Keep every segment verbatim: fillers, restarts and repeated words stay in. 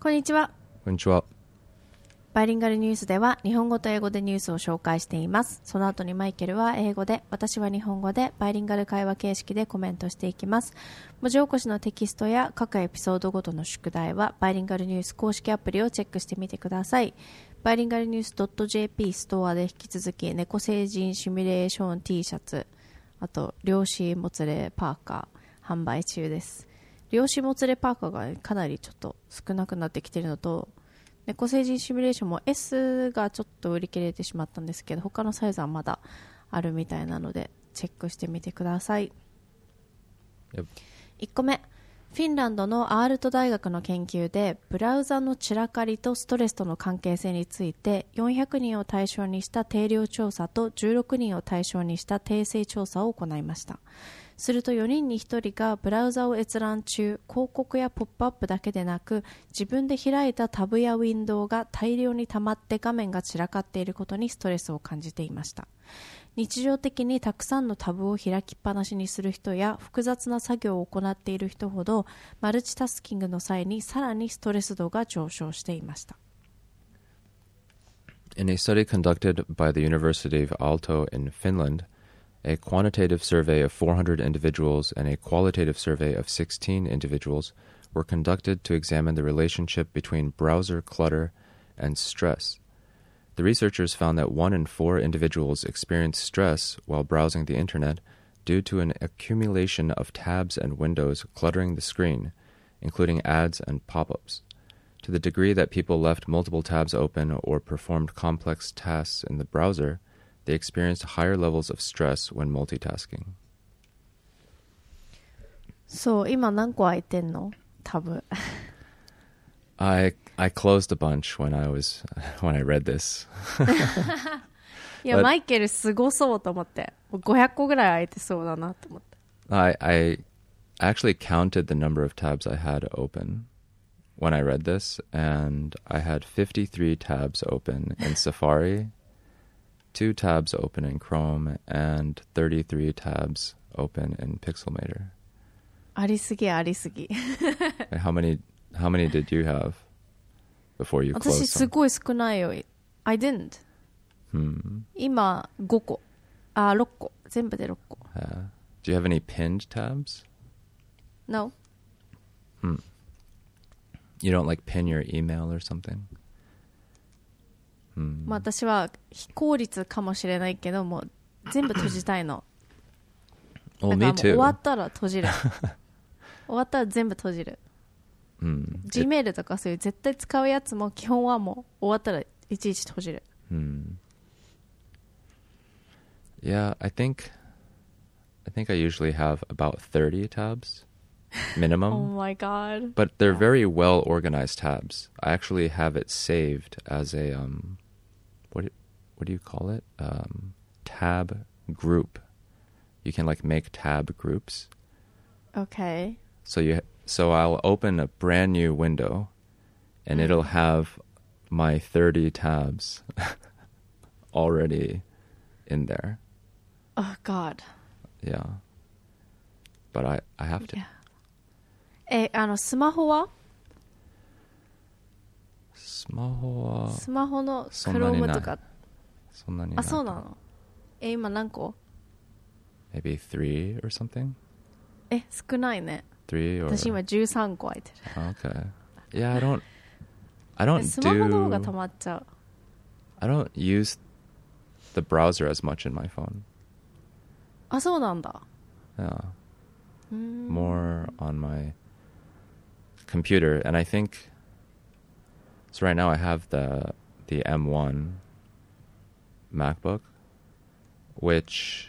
こんにちは。 こんにちは。 バイリンガルニュースでは日本語と英語でニュースを紹介しています。その後にマイケルは英語で、私は日本語でバイリンガル会話形式でコメントしていきます。文字起こしのテキストや各エピソードごとの宿題はバイリンガルニュース公式アプリをチェックしてみてください。バイリンガルニュース .jp ストアで引き続き猫星人シミュレーション T シャツ、あと漁師もつれパーカー販売中です。漁師もつれパーカーがかなりちょっと少なくなってきているのと、猫星人シミュレーションも S がちょっと売り切れてしまったんですけど、他のサイズはまだあるみたいなのでチェックしてみてください。 Yep. いっこめ、フィンランドのアールト大学の研究でブラウザの散らかりとストレスとの関係性についてよんひゃくにんを対象にした定量調査とじゅうろくにんを対象にした定性調査を行いました。するとよにんにひとりがブラウザを閲覧中、広告やポップアップだけでなく自分で開いたタブやウィンドウが大量に溜まって画面が散らかっていることにストレスを感じていました。日常的にたくさんのタブを開きっぱなしにする人や複雑な作業を行っている人ほどマルチタスキングの際にさらにストレス度が上昇していました。 In a study conducted by the University of Aalto in Finland, a quantitative survey of four hundred individuals and a qualitative survey of sixteen individuals were conducted to examine the relationship between browser clutter and stress. The researchers found that one in four individuals experienced stress while browsing the internet due to an accumulation of tabs and windows cluttering the screen, including ads and pop-ups. To the degree that people left multiple tabs open or performed complex tasks in the browser, they experienced higher levels of stress when multitasking. そう、今何個空いてんの？タブ。 I I closed a bunch when I was when I read this. いや、マイケルすごそうと思って、ごひゃっこぐらい空いてそうだなと思って。 I I actually counted the number of tabs I had open when I read this, and I had fifty-three tabs open in Safari, two tabs open in Chrome, and thirty-three tabs open in Pixelmator. ありすぎありすぎ。 How many how many did you have before you closed 私 them? すごい少ないよ。I didn't. Hmm. 今ごこ。あ、ろっこ。全部でろっこ。 Uh, do you have any pinned tabs? No. Hmm. You don't like pin your email or something? Hmm. まあ私は非効率かもしれないけども全部閉じたいの。 Well, だから me もう too. 終わったら閉じる。終わったら全部閉じる。 Hmm. Gmail とかそういう絶対使うやつも基本はもう終わったらいちいち閉じる。 Hmm. Yeah, I think I think I usually have about thirty tabs minimum. Oh my god. But they're very well organized tabs. I actually have it saved as a um what do, what do you call it? Um tab group. You can like make tab groups. Okay. So you so I'll open a brand new window and Mm. it'll have my thirty tabs already in there. Oh god. Yeah. But I I have to. Yeah. え、あのスマホは？ スマホはスマホのそんなにない Chrome とか。 そんなにない。 あ、そうなの？え、今何個？ Maybe three or something? え、少ないね。 Three or 私今じゅうさんこ空いてる。 Okay. Yeah, I don't I don't スマホの方が do 溜まっちゃう。 I don't use the browser as much in my phone. あ、そうなんだ。 Yeah. うーん。 More on my computer, and I think so right now I have the the M one MacBook, which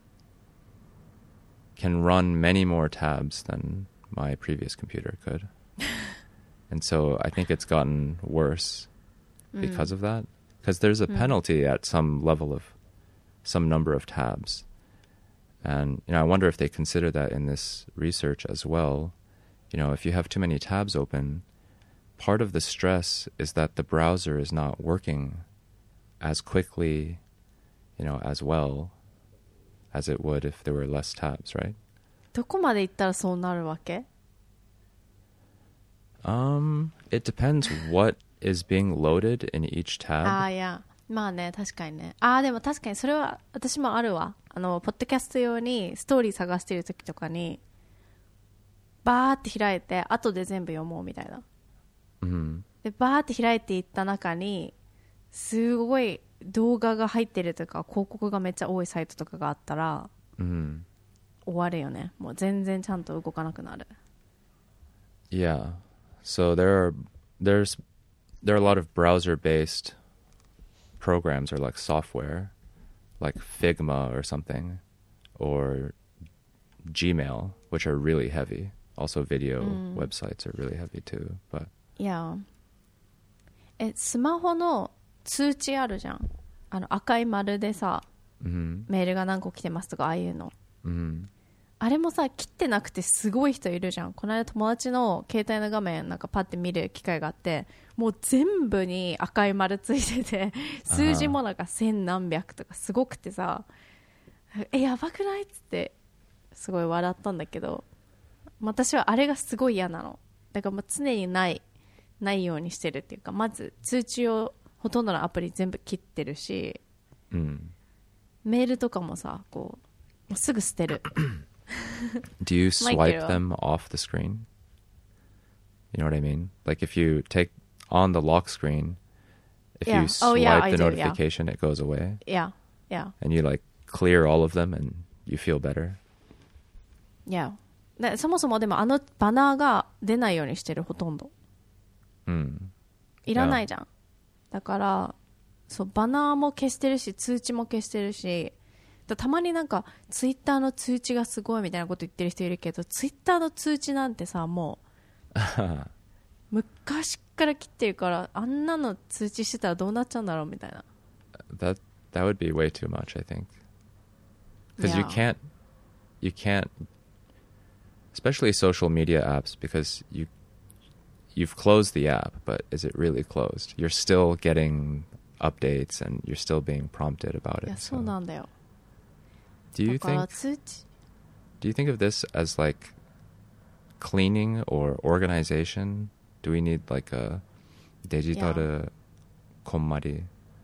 can run many more tabs than my previous computer could. And so I think it's gotten worse because of that. Because there's a penalty at some level of some number of tabs. And, you know, I wonder if they consider that in this research as well. You know, if you have too many tabs open, part of the stress is that the browser is not working as quickly, you know, as well as it would if there were less tabs, right? どこまで行ったらそうなるわけ？ Um, It depends what is being loaded in each tab. ああ、いや。まあね、確かにね。ああ、でも確かにそれは私もあるわ。あの、ポッドキャスト用にストーリー探してる時とかに、バーって開いて、後で全部読もうみたいな。 Mm-hmm. で、バーって開いていった中に、すごい動画が入ってるとか、広告がめっちゃ多いサイトとかがあったら、 Mm-hmm. 終わるよね。もう全然ちゃんと動かなくなる。 Yeah. So there are, there's, there are a lot of browser-based programs or like software like Figma or something or Gmail, which are really heavy. Also video mm. websites are really heavy too. But yeah. え、スマホの通知あるじゃん。あの赤い丸でさ、 mm-hmm. メールが何個来てますとかああいうの。 Mm-hmm. あれもさ、切ってなくてすごい人いるじゃん。この間友達の携帯の画面なんかパッて見る機会があって、もう全部に赤い丸ついてて、数字もなんか千何百とかすごくてさ、え、やばくないっつってすごい笑ったんだけど、私はあれがすごい嫌なの。だからもう常にないないようにしてるっていうか、まず通知をほとんどのアプリ全部切ってるし、 うん、 メールとかもさ、こうもうすぐ捨てる。 Do you swipe them off the screen? You know what I mean? Like if you take on the lock screen, if yeah. you swipe oh, yeah, the do, notification, yeah. it goes away. Yeah, yeah. And you like clear all of them and you feel better. Yeah. でそもそもでもあのバナーが出ないようにしてるほとんど。 うん。 いらないじゃん。だからそうバナーも消してるし通知も消してるし。たまになんかツイッターの通知がすごいみたいなこと言ってる人いるけど、ツイッターの通知なんてさ、もう昔から切ってるから、あんなの通知してたらどうなっちゃうんだろうみたいな。 That, that would be way too much, I think. Because yeah. you can't you can't especially social media apps, because you you've closed the app, but is it really closed? You're still getting updates and you're still being prompted about it. いや、そうなんだよ。 Do you think do you think of this as like cleaning or organization? Do we need like a digital yeah. konmari?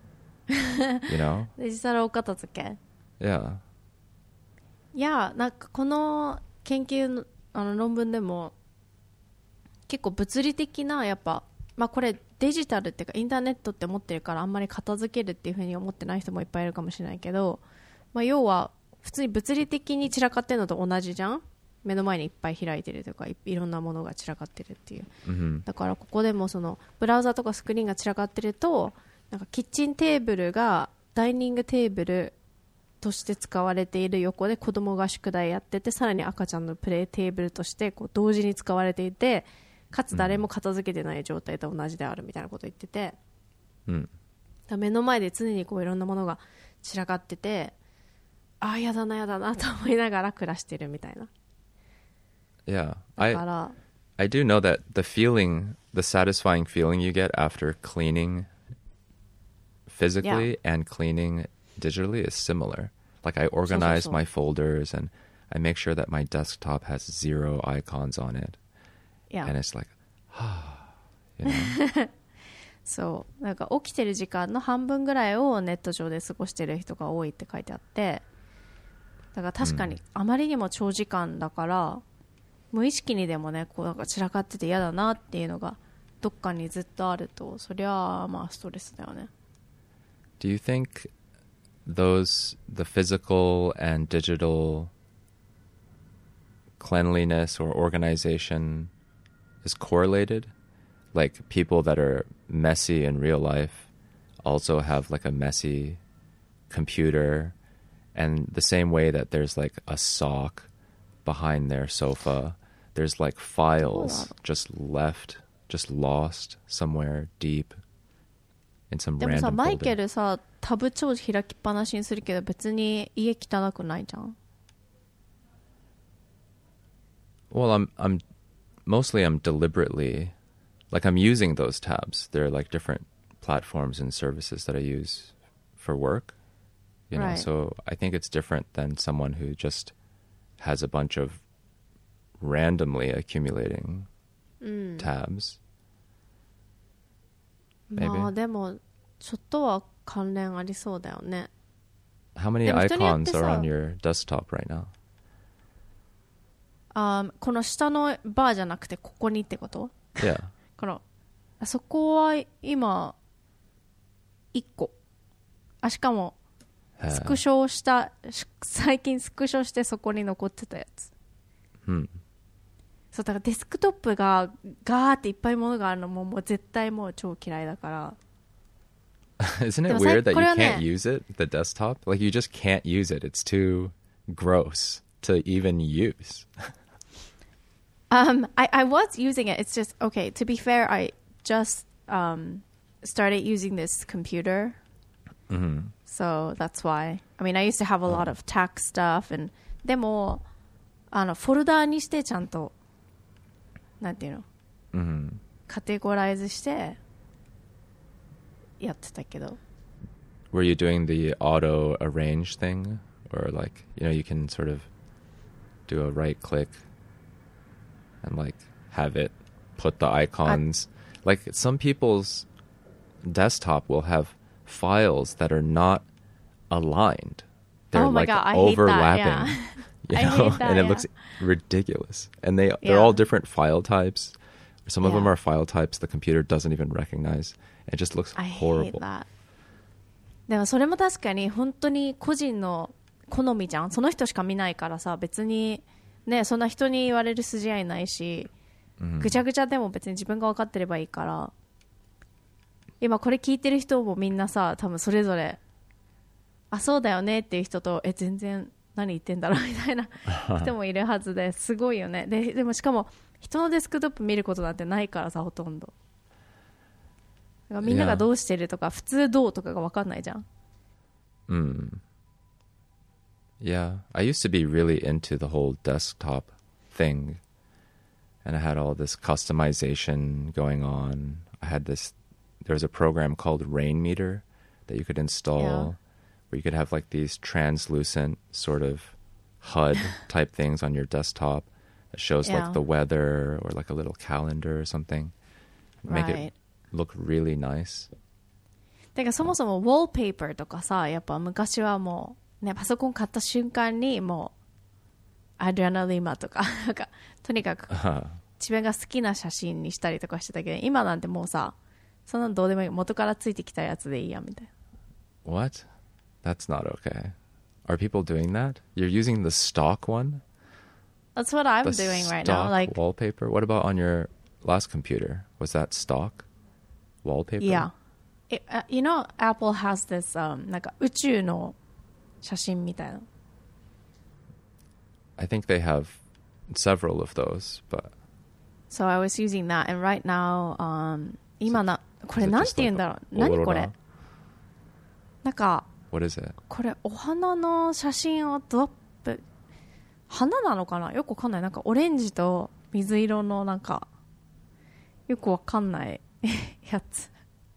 You know? デジタルお片付け Yeah. いや、なんかこの研究の、あの論文でも結構物理的なやっぱ、まあこれデジタルっていうかインターネットって思ってるからあんまり片付けるっていう風に思ってない人もいっぱいいるかもしれないけど、まあ要は普通に物理的に散らかってるのと同じじゃん。目の前にいっぱい開いてるとか い, いろんなものが散らかってるっていう、 mm-hmm. だからここでもそのブラウザとかスクリーンが散らかってると、なんかキッチンテーブルがダイニングテーブルとして使われている横で子供が宿題やってて、さらに赤ちゃんのプレイテーブルとしてこう同時に使われていて、かつ誰も片付けてない状態と同じであるみたいなことを言ってて、 うん、 だ目の前で常にこういろんなものが散らかってて、ああやだなやだなと思いながら暮らしてるみたいな。 Yeah, I I do know that the feeling, the satisfying feeling you get after cleaning physically yeah. and cleaning digitally is similar. Like I organize so, so, so. my folders and I make sure that my desktop has zero icons on it. Yeah. And it's like, you know? そうなんか起きてる時間の半分ぐらいをネット上で過ごしてる人が多いって書いてあって、だから確かにあまりにも長時間だから、うん、無意識にでもねこうなんか散らかってて嫌だなっていうのがどっかにずっとあると、そりゃまあストレスだよね。 Do you think those the physical and digital cleanliness or organization is correlated? Like people that are messy in real life also have like a messy computer, and the same way that there's like a sock behind their sofa, there's like files just left, just lost somewhere deep in some random folder. でもさ、マイケルさ、タブ超開きっぱなしにするけど別に家汚くないじゃん。Well, I'm I'm mostly I'm deliberately like I'm using those tabs. They're like different platforms and services that I use for work. You know, right. So I think it's different than someone who just has a bunch of randomly accumulating mm. tabs. Maybe. まあでもちょっとは関連ありそうだよね。 How many でも人によって icons さ are on your desktop right now? あーこの下のバーじゃなくてここにってこと？ Yeah. このあそこは今いっこ。あしかもスクショしたし最近スクショしてそこに残ってたやつ。 Hmm. そうだからデスクトップがガーっていっぱいものがあるのももう絶対もう超嫌いだから。 Isn't で it もさ weird that こ you れはね can't use it, the desktop? Like you just can't use it. It's too gross to even use. Um, I, I was using it. It's just, okay, to be fair, I just um, started using this computer. Mm-hmm. So that's why. I mean, I used to have a lot of tax stuff. And でも、あの、フォルダーにしてちゃんと、なんていうの、 Mm-hmm. カテゴライズしてやってたけど。 Were you doing the auto arrange thing? Or like, you know, you can sort of do a right click and like have it put the icons. Like some people's desktop will have files that are not aligned. They're Oh my like God, I hate that, overlapping. yeah. You I know? hate that, and it yeah. looks ridiculous. And they they're Yeah. all different file types. Some of them Yeah. are file types the computer doesn't even recognize. It just looks I hate horrible. that. でもそれも確かに本当に個人の好みじゃん。その人しか見ないからさ、別にね、そんな人に言われる筋合いないし、 Mhm. ぐちゃぐちゃでも別に自分が分かってればいいから。今これ聞いてる人もみんなさ、多分それぞれあ、そうだよねっていう人と、え、全然何言ってんだろうみたいな人もいるはずですごいよね。で、でもしかも人のデスクトップ見ることなんてないからさ、ほとんど。だからみんながどうしてるとか、普通どうとかが分かんないじゃん。 Mm. Yeah, I used to be really into the whole desktop thing. And I had all this customization going on. I had this, there was a program called Rainmeter that you could install Yeah. where you could have like these translucent sort of H U D type things on your desktop that shows Yeah. like the weather or like a little calendar or something. Make Right. it look really nice. てかそもそもウォーペーパーとかさ、やっぱ昔はもう、ね、パソコン買った瞬間にもう、アドレナリマとか、なんか、とにかく Uh, 自分が好きな写真にしたりとかしてたけど、今なんてもうさ、そんなのどうでもいい。元からついてきたやつでいいや、みたいな。 what? That's not okay. Are people doing that? You're using the stock one? That's what I'm The doing right stock now. Like, wallpaper? What about on your last computer? Was that stock wallpaper? yeah. It, uh, you know, Apple has this, um, なんか宇宙の写真みたいな。 I think they have several of those, but So I was using that, and right now, um, 今な、これ is it なん just て言うん like だろう。 a 何これ aurora? なんか、 What is it? これお花の写真をドアップ、花なのかな、よくわかんない。なんかオレンジと水色のなんかよくわかんないやつ。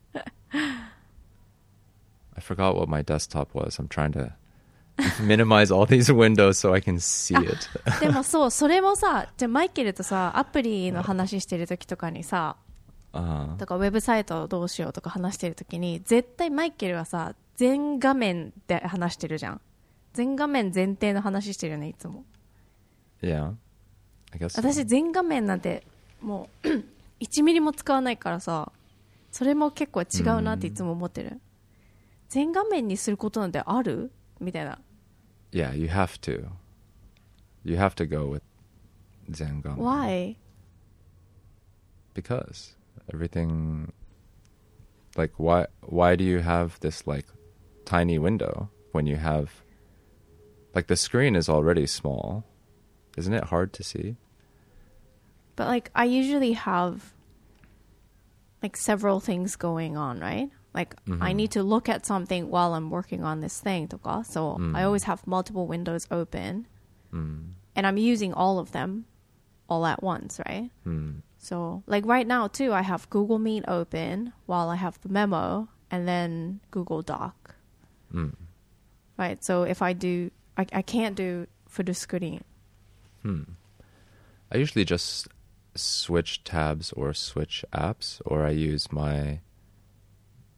I forgot what my desktop was. I'm trying to minimize all these windows so I can see it. でもそう、それもさ、じゃあマイケルとさ、アプリの話してる時とかにさ、 uh, とかウェブサイトをどうしようとか話してる時に、絶対マイケルはさ、全画面で話してるじゃん。全画面前提の話してるよね、いつも。 yeah, I guess so. 私全画面なんてもういちミリも使わないからさ、それも結構違うなっていつも思ってる。全画面にすることなんてあるみたいな。 Yeah, you have to. You have to go with Zengamen. Why? Because everything, like, why why do you have this like tiny window when you have, like, the screen is already small? Isn't it hard to see? But like I usually have like several things going on, right? Like I need to look at something while I'm working on this thing とか so I always have multiple windows open and I'm using all of them all at once, right? So like right now too, I have Google Meet open while I have the memo and then Google Doc. Right, so if I do, I, I can't do for the screen. I usually just switch tabs or switch apps, or I use my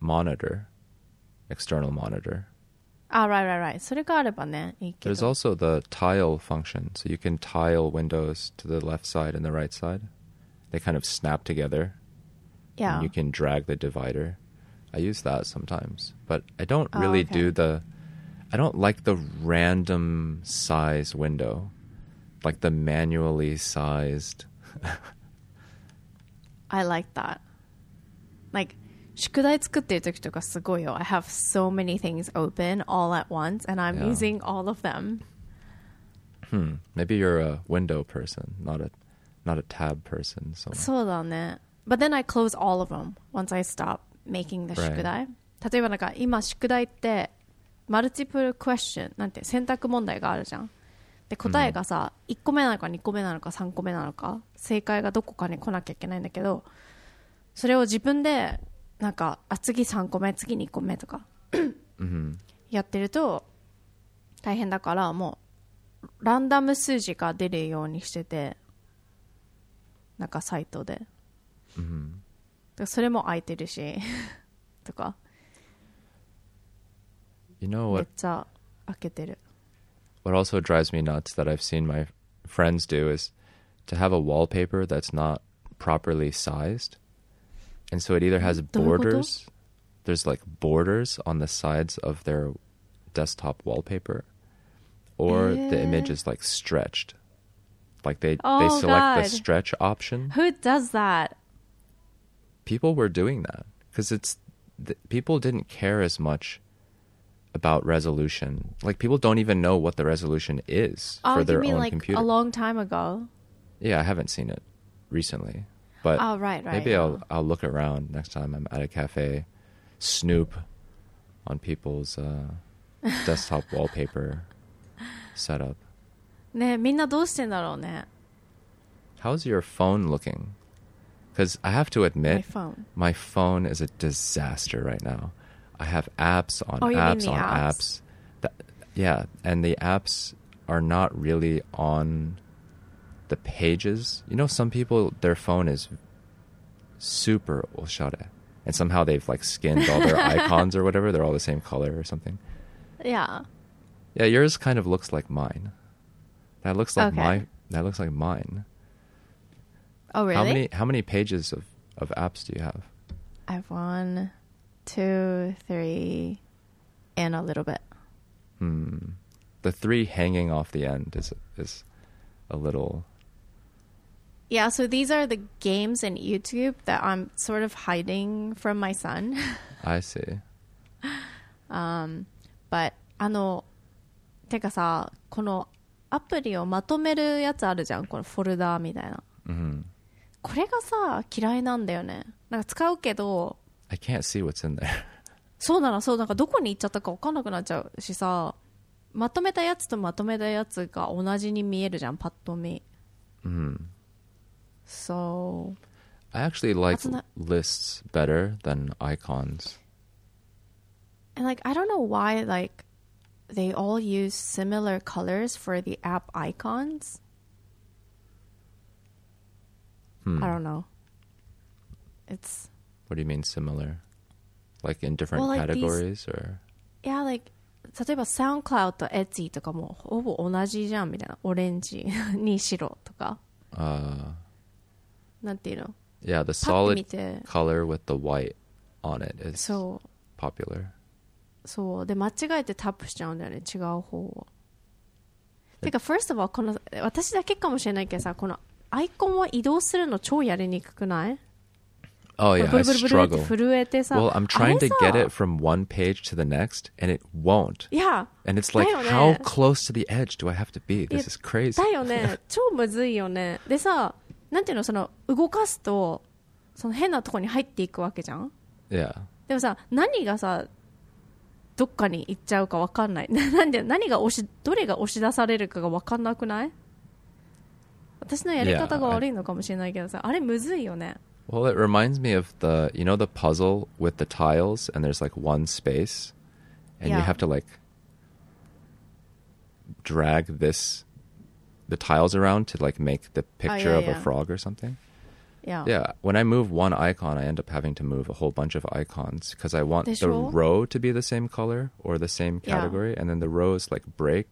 monitor, external monitor. Ah, right, right, right. それがあればね、いいけど。 There's also the tile function, so you can tile windows to the left side and the right side. They kind of snap together. Yeah. And you can drag the divider. I use that sometimes, but I don't really oh, okay. do the... I don't like the random size window, like the manually sized. I like that. Like, 宿題作ってる時とかすごいよ。I have so many things open all at once, and I'm Yeah. using all of them. Hmm. Maybe you're a window person, not a, not a tab person. So. そうだね。But then I close all of them once I stop making the 宿題。例えばなんか今宿題ってマルチプルクエスチョンなんて選択問題があるじゃん。で答えがさ、いっこめなのかにこめなのかさんこめなのか正解がどこかに来なきゃいけないんだけど、それを自分でなんかあ次さんこめ次にこめとかやってると大変だからもうランダム数字が出るようにしててなんかサイトで、うん、それも空いてるしとか You know what? めっちゃ開けてる。 What also drives me nuts that I've seen my friends do is to have a wallpaper that's not properly sized. And so it either has borders, there's like borders on the sides of their desktop wallpaper, or eh. the image is like stretched. Like they, oh, they select God. the stretch option. Who does that? People were doing that because it's, the, people didn't care as much about resolution. Like people don't even know what the resolution is oh, for their you mean own like computer. A long time ago? Yeah, I haven't seen it recently. But oh, right, right, maybe yeah. I'll I'll look around next time I'm at a cafe, snoop on people's uh, desktop wallpaper setup. ねえ、みんなどうしてんだろうね。 How's your phone looking? Because I have to admit, my phone. my phone is a disaster right now. I have apps on oh, you apps mean the on apps. apps. That, yeah, and the apps are not really on the pages. You know, some people, their phone is super oshare. And somehow they've like skinned all their icons or whatever. They're all the same color or something. Yeah. Yeah, yours kind of looks like mine. That looks like okay. my that looks like mine. Oh, really? How many how many pages of, of apps do you have? I have one, two, three, and a little bit. Hmm. The three hanging off the end is is a little... Yeah, so these are the games in YouTube that I'm sort of hiding from my son. I see. um, but あのてかさ、このアプリをまとめるやつあるじゃん、このフォルダーみたいな。 Mm-hmm. これがさ嫌いなんだよね。なんか使うけど I can't see what's in there. そうなの、そう、なんかどこに行っちゃったか分かんなくなっちゃうしさ、まとめたやつとまとめたやつが同じに見えるじゃん、パッと見。 Mm-hmm. So I actually like not... lists better than icons. And like I don't know why like they all use similar colors for the app icons. Hmm. I don't know. It's... What do you mean similar? Like in different well, like categories these... or? Yeah, like 例えば SoundCloud と Etsy とかもほぼ同じじゃんみたいな。オレンジに白とか。 Uh, なんていうの? Yeah, the solid color with the white on it is そう popular. そうで間違えてタップしちゃうんだよね、違う方を。てか first of all この私だけかもしれないけどさ、このアイコンを移動するの超やりにくくない？ Oh yeah, I struggle. 震えてさ、 well, I'm trying to get it from one page to the next, and it won't. Yeah. And it's like, how close to the edge do I have to be? This is crazy. だよね、超むずいよね。でさ、なんていうの、その動かすとその変なとこに入っていくわけじゃん。 Yeah. でもさ、何がさどっかに行っちゃうか分かんない。なんで何が押しどれが押し出されるかが分かんなくない？私のやり方が悪いのかもしれないけどさ、 yeah, I... あれむずいよね。 Well, it reminds me of the, you know, the puzzle with the tiles, and there's like one space, and yeah. you have to like drag this, the tiles around to like make the picture oh, yeah, of yeah. a frog or something. Yeah. Yeah, when I move one icon, I end up having to move a whole bunch of icons because I want でし the ょ row to be the same color or the same Yeah. category, and then the rows like break.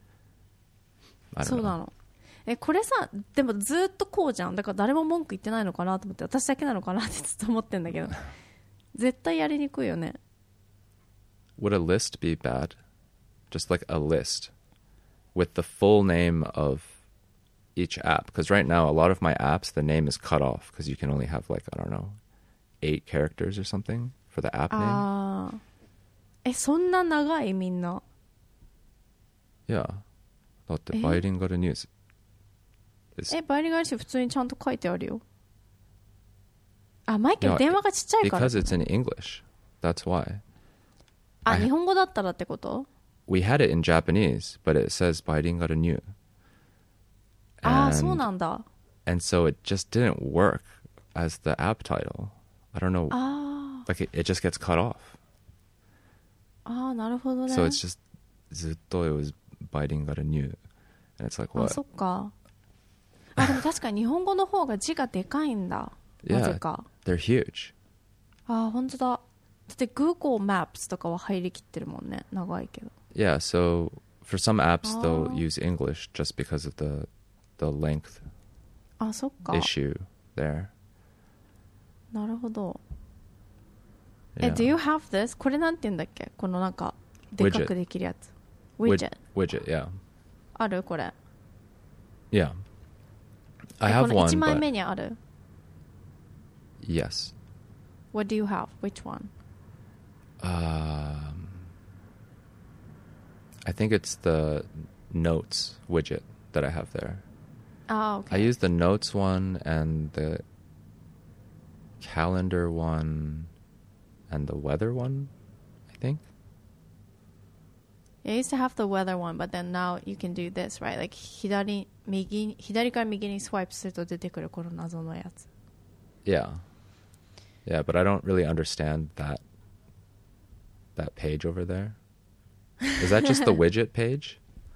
I そ don't うな know. の。え、これさ、でもずっとこうじゃん。だから誰も文句言ってないのかなと思って、私だけなのかなってずっと思ってんだけど。絶対やりにくいよね。 Would a list be bad? Just like a list with the full name of each app. Because right now, a lot of my apps, the name is cut off because you can only have like, I don't know, eight characters or something for the app name. ああ。え、そんな長いみんな。 Yeah. だってえバイリンガルニュース。 え、バイリンガルニュース普通にちゃんと書いてあるよ。あ、マイケル No, 電話がちっちゃいから。 Because it's in English. That's why. あ、 I- 日本語だったらってこと？ We had it in Japanese, but it says バイリンガルニュー。 ああ、 And- そうなんだ。 And so it just didn't work as the app title. I don't know. あ Like it, it just gets cut off. あ、ああ、なるほどね。 So it's just ずっと it was bilingual new. And it's like あ、 what? そっか。あ、でも確かに日本語の方が字がでかいんだ。な Yeah, ぜか。 they're huge. ああ、本当だ。だって Google Maps とかは入りきってるもんね。長いけど。 Yeah, so for some apps they'll Oh. use English just because of the the length あ、そっか。 issue there. なるほど。え、 Yeah. Do you have this? これなんて言うんだっけ？このなんか、でかくできるやつ。Widget. Widget, yeah. あるこれ。 Yeah. I え、こ have の one, 一枚 but 目にある。 yes. What do you have? Which one? Um, I think it's the notes widget that I have there. ああ、OK。 I use the notes one and the calendar one and the weather one, I think. I used to have the weather one, but then now you can do this, right? Like 左、右、左から右にスワイプすると出てくるこの謎のやつ。 Yeah. Yeah, but I don't really understand that that page over there. Is that just the widget page?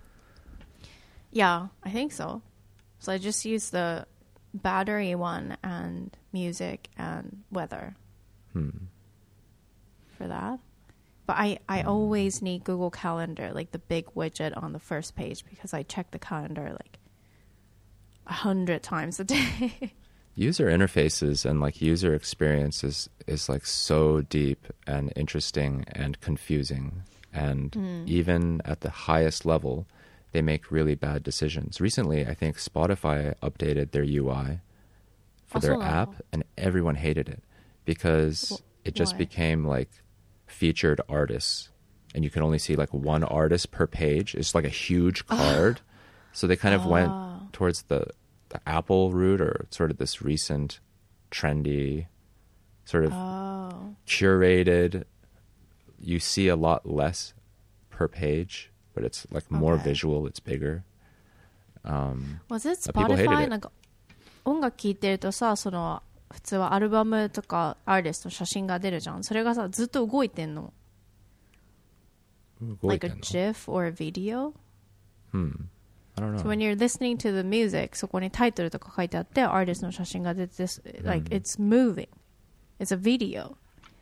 Yeah, I think so. So I just use the battery one and music and weather Hmm. for that. But I, I always need Google Calendar, like the big widget on the first page, because I check the calendar like a hundred times a day. User interfaces and like user experience is, is like so deep and interesting and confusing. And Mm. even at the highest level, they make really bad decisions. Recently, I think Spotify updated their U I for Oh, their so app, now. and everyone hated it because Wh- it just why? became like featured artists, and you can only see like one artist per page. It's like a huge card. So they kind of went Ah. towards the, the Apple route, or sort of this recent trendy sort of Oh. curated. You see a lot less per page, but it's like more Okay. visual, it's bigger. Um, Was it Uh, people hated Spotify? it. なんか音楽聴いてるとさ、その普通はアルバムとかアーティストの写真が出るじゃん。それがさ、ずっと動いてんの。Like a GIF or a video. Hmm. I don't know. So when you're listening to the music, そこにタイトルとか書いてあって、アーティストの写真が出て、like it's moving. It's a video.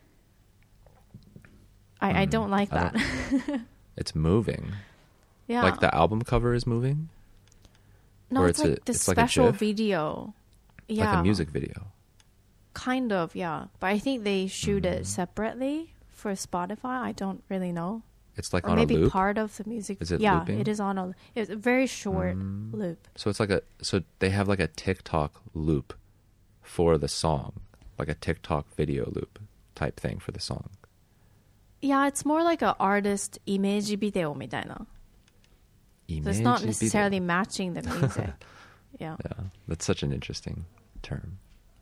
I, I don't like I that. It's moving. Yeah. Like the album cover is moving? No, or it's, it's like a- the it's like a special GIF? video. Yeah. Like a music video. Kind of, yeah. But I think they shoot Mm. it separately for Spotify. I don't really know. It's like Or on maybe a loop. part of the music. Is it yeah, looping? it is on a. It's a very short Mm. loop. So it's like a so they have like a TikTok loop for the song, like a TikTok video loop type thing for the song. Yeah, it's more like an artist image video みたいな. So it's not Image necessarily video. matching the music. yeah. Yeah, that's such an interesting term.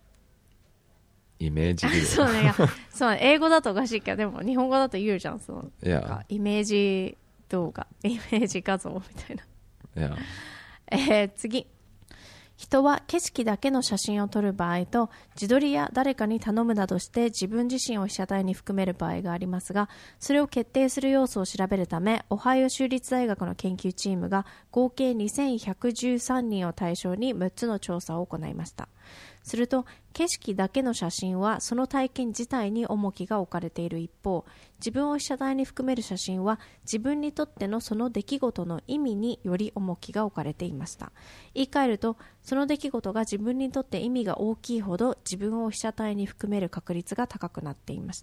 Image そう video. ね、いやそうね、英語だとおかしいけど、でも日本語だと言うじゃん、その、なん Yeah, かイメージ動画、イメージ画像みたいな。 yeah. えー次。人は景色だけの写真を撮る場合と、自撮りや誰かに頼むなどして自分自身を被写体に含める場合がありますが、それを決定する要素を調べるため、オハイオ州立大学の研究チームが合計にせんひゃくじゅうさんにんを対象にむっつの調査を行いました。 すると景色だけの写真はその体験自体に重きが置かれている一方、自分を被写体に含める写真は自分にとってのその出来事の意味により重きが置かれていました。言い換えると、その出来事が自分にとって意味が大きいほど自分を被写体に含める確率が高くなっていました。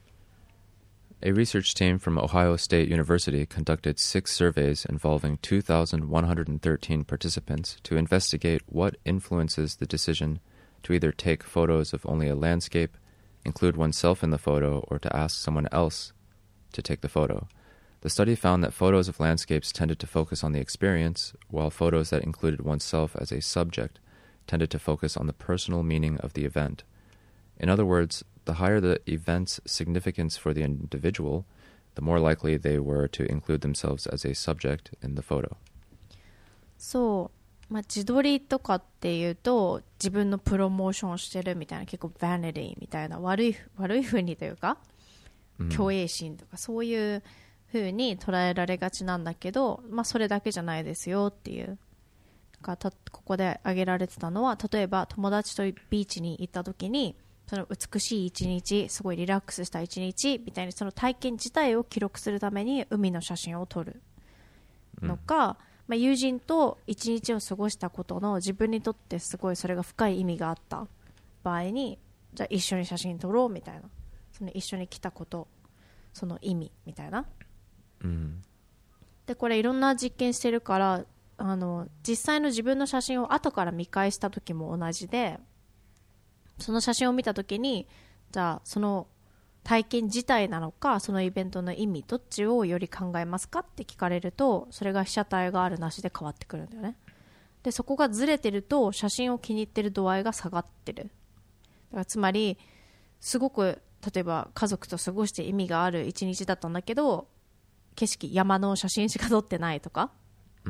A research team from Ohio State University conducted six surveys involving two thousand one hundred thirteen participants to investigate what influences the decision to either take photos of only a landscape, include oneself in the photo, or to ask someone else to take the photo. The study found that photos of landscapes tended to focus on the experience, while photos that included oneself as a subject tended to focus on the personal meaning of the event. In other words, the higher the event's significance for the individual, the more likely they were to include themselves as a subject in the photo. そう、まあ、自撮りとかっていうと自分のプロモーションしてるみたいな、結構バニティみたいな、悪い悪い風にというか、虚栄心とかそういう風に捉えられがちなんだけど、まあ、それだけじゃないですよっていう。かたここで挙げられてたのは、例えば友達とビーチに行った時に、その美しい一日、すごいリラックスした一日みたいに、その体験自体を記録するために海の写真を撮るのか、うん、まあ、友人と一日を過ごしたことの自分にとってすごいそれが深い意味があった場合に、じゃあ一緒に写真撮ろうみたいな、その一緒に来たこと、その意味みたいな、うん、でこれいろんな実験してるから、あの実際の自分の写真を後から見返した時も同じで、その写真を見たときに、じゃあその体験自体なのか、そのイベントの意味、どっちをより考えますかって聞かれると、それが被写体があるなしで変わってくるんだよね。でそこがずれてると写真を気に入ってる度合いが下がってる。だからつまりすごく、例えば家族と過ごして意味がある一日だったんだけど、景色、山の写真しか撮ってないとか、うん、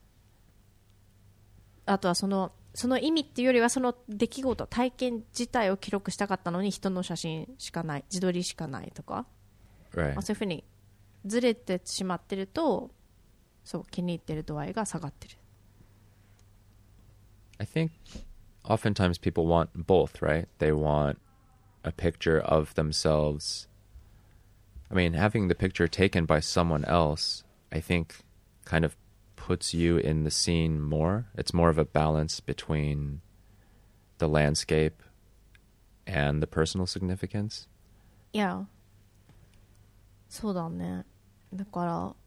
あとはそのその意味っていうよりは、その出来事、体験自体を記録したかったのに人の写真しかない、自撮りしかないとか、 right. まあ、そういうふうにずれてしまってると、そう気に入ってる度合いが下がってる。 I think oftentimes people want both, right? They want a picture of themselves. I mean, having the picture taken by someone else, I think, kind of puts you in the scene more. It's more of a balance between the landscape and the personal significance. Yeah. そうだね。だから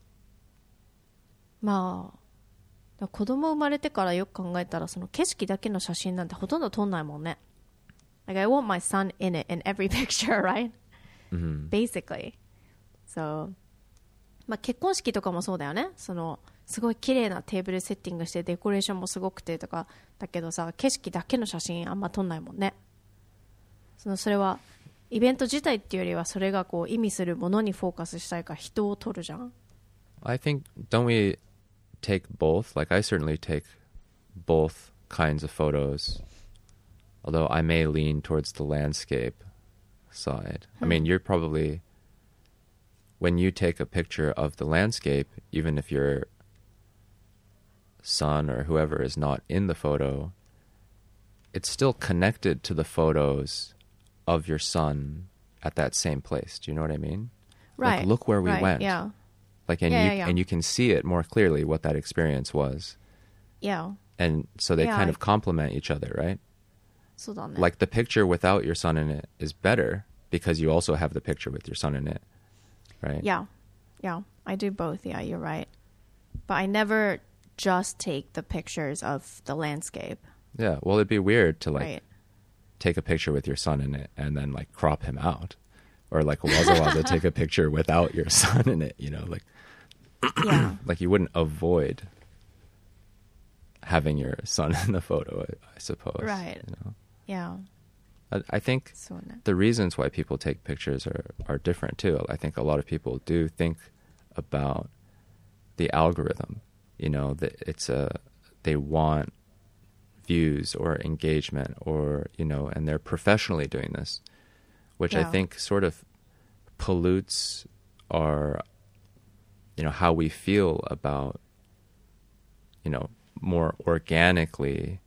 まあ子供生まれてからよく考えたら、その景色だけの写真なんてほとんど撮んないもんね。Like I want my son in it in every picture, right? Mm-hmm. Basically. So, まあ結婚式とかもそうだよね。そのすごい綺麗なテーブルセッティングしてデコレーションもすごくてとかだけどさ、景色だけの写真あんま撮んないもんね。そのそれはイベント自体っていうよりは、それがこう意味するものにフォーカスしたいから人を撮るじゃん。 I think, don't we take both? Like I certainly take both kinds of photos, although I may lean towards the landscape side. Hmm. I mean, you're probably, when you take a picture of the landscape, even if you're son or whoever is not in the photo, it's still connected to the photos of your son at that same place. Do you know what I mean? Right. Like, look where we right, went. Yeah. Like, and yeah, you yeah, yeah. and you can see it more clearly what that experience was. Yeah. And so they yeah, kind I... of complement each other, right? そうだね。 Like the picture without your son in it is better because you also have the picture with your son in it, right? Yeah. Yeah. I do both. Yeah, you're right. But I never just take the pictures of the landscape. Yeah, well, it'd be weird to like right. take a picture with your son in it and then like crop him out, or like waza waza take a picture without your son in it. You know, like yeah, like you wouldn't avoid having your son in the photo, I, I suppose. Right. You know? Yeah. I, I think so, the reasons why people take pictures are are different too. I think a lot of people do think about the algorithm. You know, that it's a they want views or engagement, or you know, and they're professionally doing this, which yeah. I think sort of pollutes our, you know, how we feel about, you know, more organically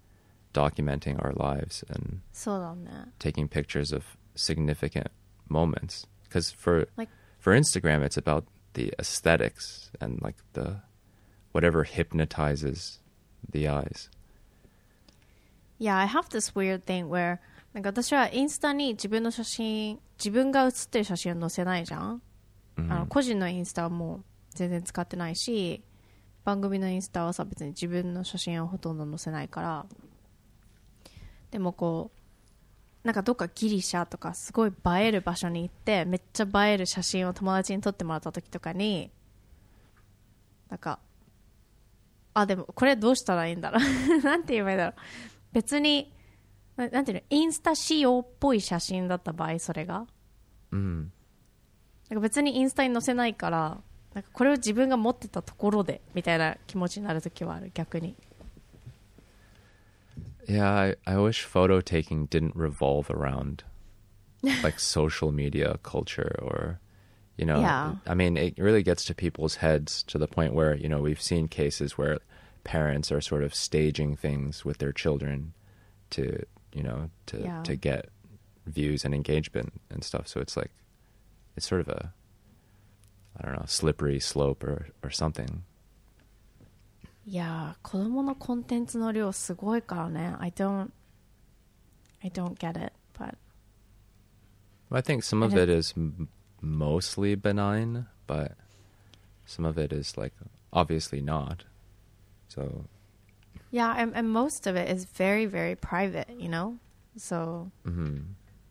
documenting our lives and そうだね。 taking pictures of significant moments. Because for Like- for Instagram, it's about the aesthetics and like the whatever hypnotizes the eyes. Yeah, I have this weird thing where なんか私はインスタに自分の写真、自分が写ってる写真を載せないじゃん、 Mhm. あの個人のインスタはもう全然使ってないし、番組のインスタはさ別に自分の写真をほとんど載せないから。でもこうなんかどっかギリシャとかすごい映える場所に行ってめっちゃ映える写真を友達に撮ってもらった時とかになんかあでもこれどうしたらいいんだろうなんて言えばいいんだろう、別にななんていうの、インスタ仕様っぽい写真だった場合それが、 Mm. なんか別にインスタに載せないからなんかこれを自分が持ってたところでみたいな気持ちになる時はある、逆に。 Yeah, I, I wish photo taking didn't revolve around like social media culture or, you know, Yeah. I mean, it really gets to people's heads to the point where, you know, we've seen cases where parents are sort of staging things with their children to, you know, to, Yeah. to get views and engagement and stuff. So it's like, it's sort of a, I don't know, slippery slope or, or something. いやー、子供のコンテンツの量すごいからね。I don't, I don't get it, but I think some of And it is m- mostly benign, but some of it is like obviously not. So yeah, and, and most of it is very, very private, you know? So mhm.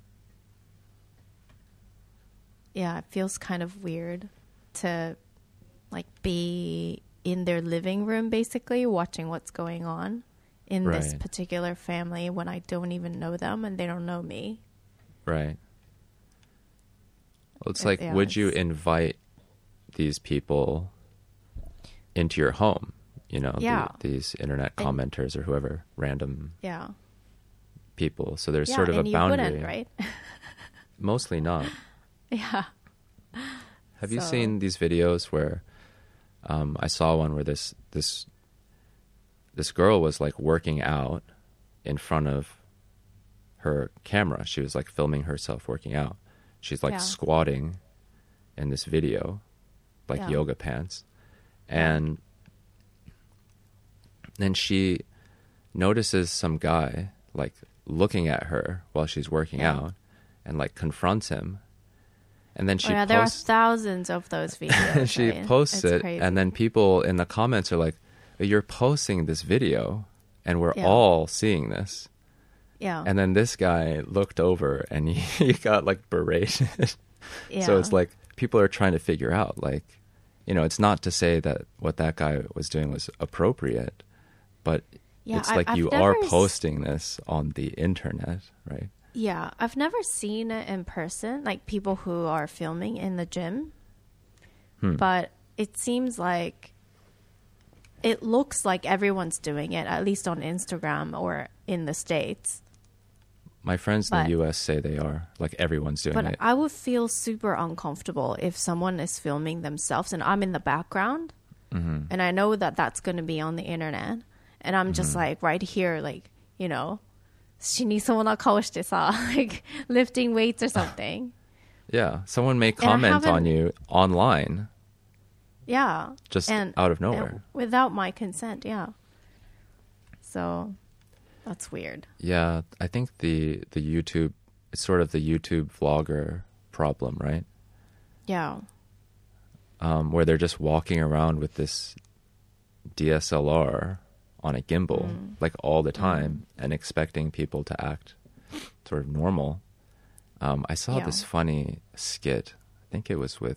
yeah, it feels kind of weird to like be in their living room basically watching what's going on in this Right. particular family when I don't even know them and they don't know me. Right. Well, it's It- like, yeah, would you it's- invite these people into your home? You know, the- Yeah. these internet And- commenters or whoever, random Yeah. people. So there's Yeah, sort of and a you boundary. wouldn't, right? Mostly not. Yeah. Have you So- seen these videos where um, I saw one where this this this girl was like working out in front of her camera. She was like filming herself working out. She's like Yeah. squatting in this video, like Yeah. yoga pants, and then she notices some guy like looking at her while she's working Yeah. out, and like confronts him. And then she Oh, yeah, there are posts thousands of those videos. she right? posts It's it, crazy. and then people in the comments are like, "You're posting this video, and we're Yeah. all seeing this." yeah. And then this guy looked over, and he, he got like berated. yeah. So it's like people are trying to figure out, like, you know, it's not to say that what that guy was doing was appropriate, but Yeah, it's I- like I've you never are s- posting this on the internet, right? Yeah, I've never seen it in person, like people who are filming in the gym. Hmm. But it seems like it looks like everyone's doing it, at least on Instagram or in the States. My friends in But- the U S say they are, like everyone's doing But it. I would feel super uncomfortable if someone is filming themselves and I'm in the background Mhm. and I know that that's going to be on the internet and I'm just like right here, like, you know, 死にそうな顔してさ like lifting weights or something. Yeah, someone may I comment on haven't- you online Yeah. just and, out of and nowhere. without my consent, yeah. So that's weird. Yeah, I think the the YouTube, it's sort of the YouTube vlogger problem, right? Yeah. Um, where they're just walking around with this D S L R on a gimbal Mm. like all the time and expecting people to act sort of normal. Um, I saw Yeah. this funny skit. I think it was with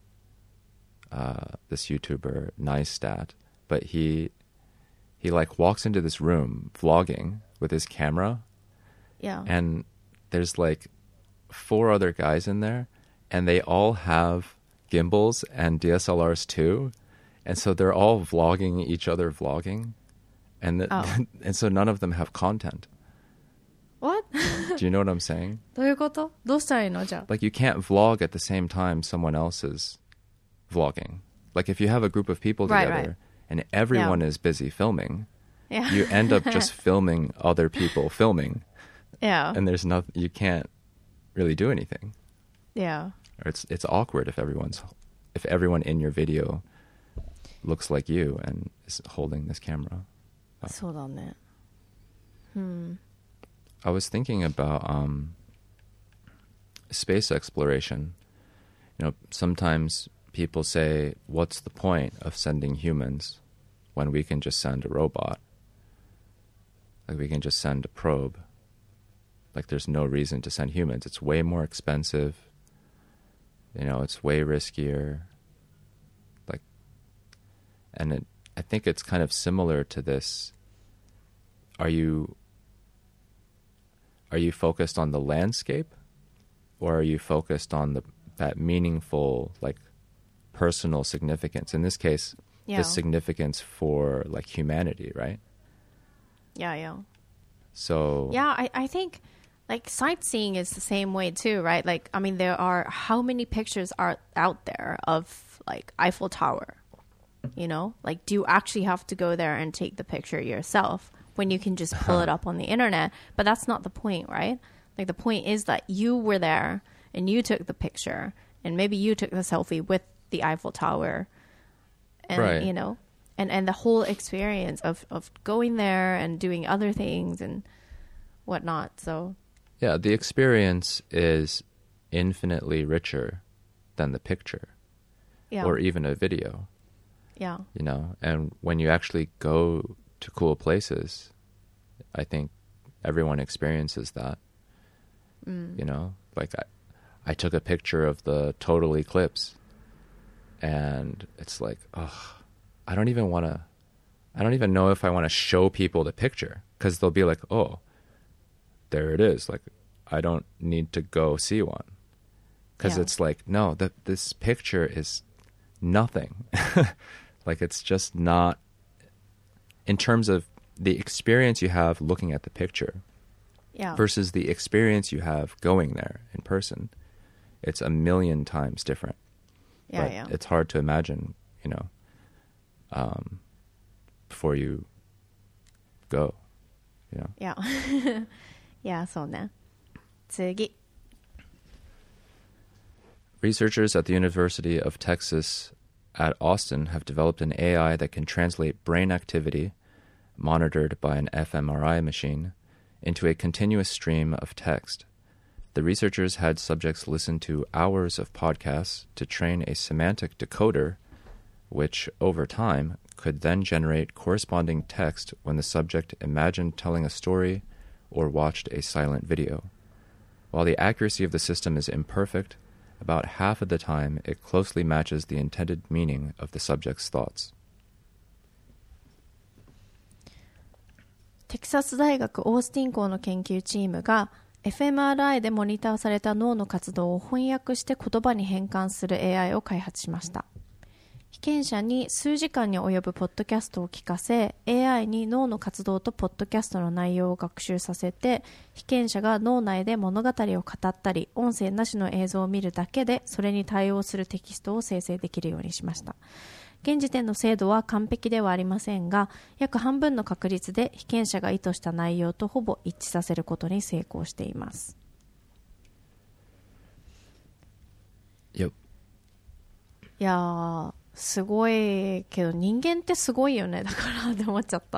uh, this YouTuber Nystat, but he he like walks into this room vlogging with his camera, Yeah. and there's like four other guys in there, and they all have gimbals and D S L Rs too, and so they're all vlogging each other vlogging, and the, Oh. and so none of them have content. What? Do you know what I'm saying? どういうこと？どうしたらいいの？じゃあ。 Like you can't vlog at the same time someone else is vlogging. Like if you have a group of people Right, together right. and everyone Yeah. is busy filming, Yeah. You end up just filming other people filming. Yeah. And there's nothing, you can't really do anything. Yeah. Or it's it's awkward if everyone's if everyone in your video looks like you and is holding this camera. そうだね。Hmm. I was thinking about um, space exploration. You know, sometimes people say, what's the point of sending humans when we can just send a robot? Like, we can just send a probe. Like, there's no reason to send humans. It's way more expensive. You know, it's way riskier. Like, and it, I think it's kind of similar to this. Are you... Are you focused on the landscape, or are you focused on the that meaningful, like, personal significance? In this case, Yeah. the significance for, like, humanity, right? Yeah, yeah. So Yeah, I, I think like sightseeing is the same way too, right? Like, I mean, there are how many pictures are out there of like Eiffel Tower, you know? Like, do you actually have to go there and take the picture yourself when you can just pull it up on the internet? But that's not the point, right? Like, the point is that you were there and you took the picture, and maybe you took the selfie with the Eiffel Tower, and Right. you know, and and the whole experience of of going there and doing other things and whatnot. So yeah, the experience is infinitely richer than the picture, yeah, or even a video. yeah, You know, and when you actually go to cool places, I think everyone experiences that. mm. You know, like I, I took a picture of the total eclipse, and it's like, oh, I don't even want to, I don't even know if I want to show people the picture, because they'll be like, oh, there it is. Like, I don't need to go see one, because Yeah. it's like, no, that this picture is nothing. Like, it's just not, in terms of the experience you have looking at the picture yeah, versus the experience you have going there in person, it's a million times different. yeah, But yeah, it's hard to imagine, you know, um, before you go, you know. yeah, yeah. そうね。次。 Researchers at the University of Texas at Austin have developed an A I that can translate brain activity, monitored by an fMRI machine, into a continuous stream of text. The researchers had subjects listen to hours of podcasts to train a semantic decoder, which, over time, could then generate corresponding text when the subject imagined telling a story or watched a silent video. While the accuracy of the system is imperfect, about half of the time it closely matches the intended meaning of the subject's thoughts. テキサス大学オースティン校の研究チームが エフエムアールアイ でモニターされた脳の活動を翻訳して言葉に変換する エーアイ を開発しました。被験者に数時間に及ぶポッドキャストを聞かせ、 エーアイ に脳の活動とポッドキャストの内容を学習させて、被験者が脳内で物語を語ったり、音声なしの映像を見るだけでそれに対応するテキストを生成できるようにしました。現時点の精度は完璧ではありませんが、約半分の確率で被験者が意図した内容とほぼ一致させることに成功しています。 Yep. いやー、すごいけど人間ってすごいよね。だからって思っちゃった。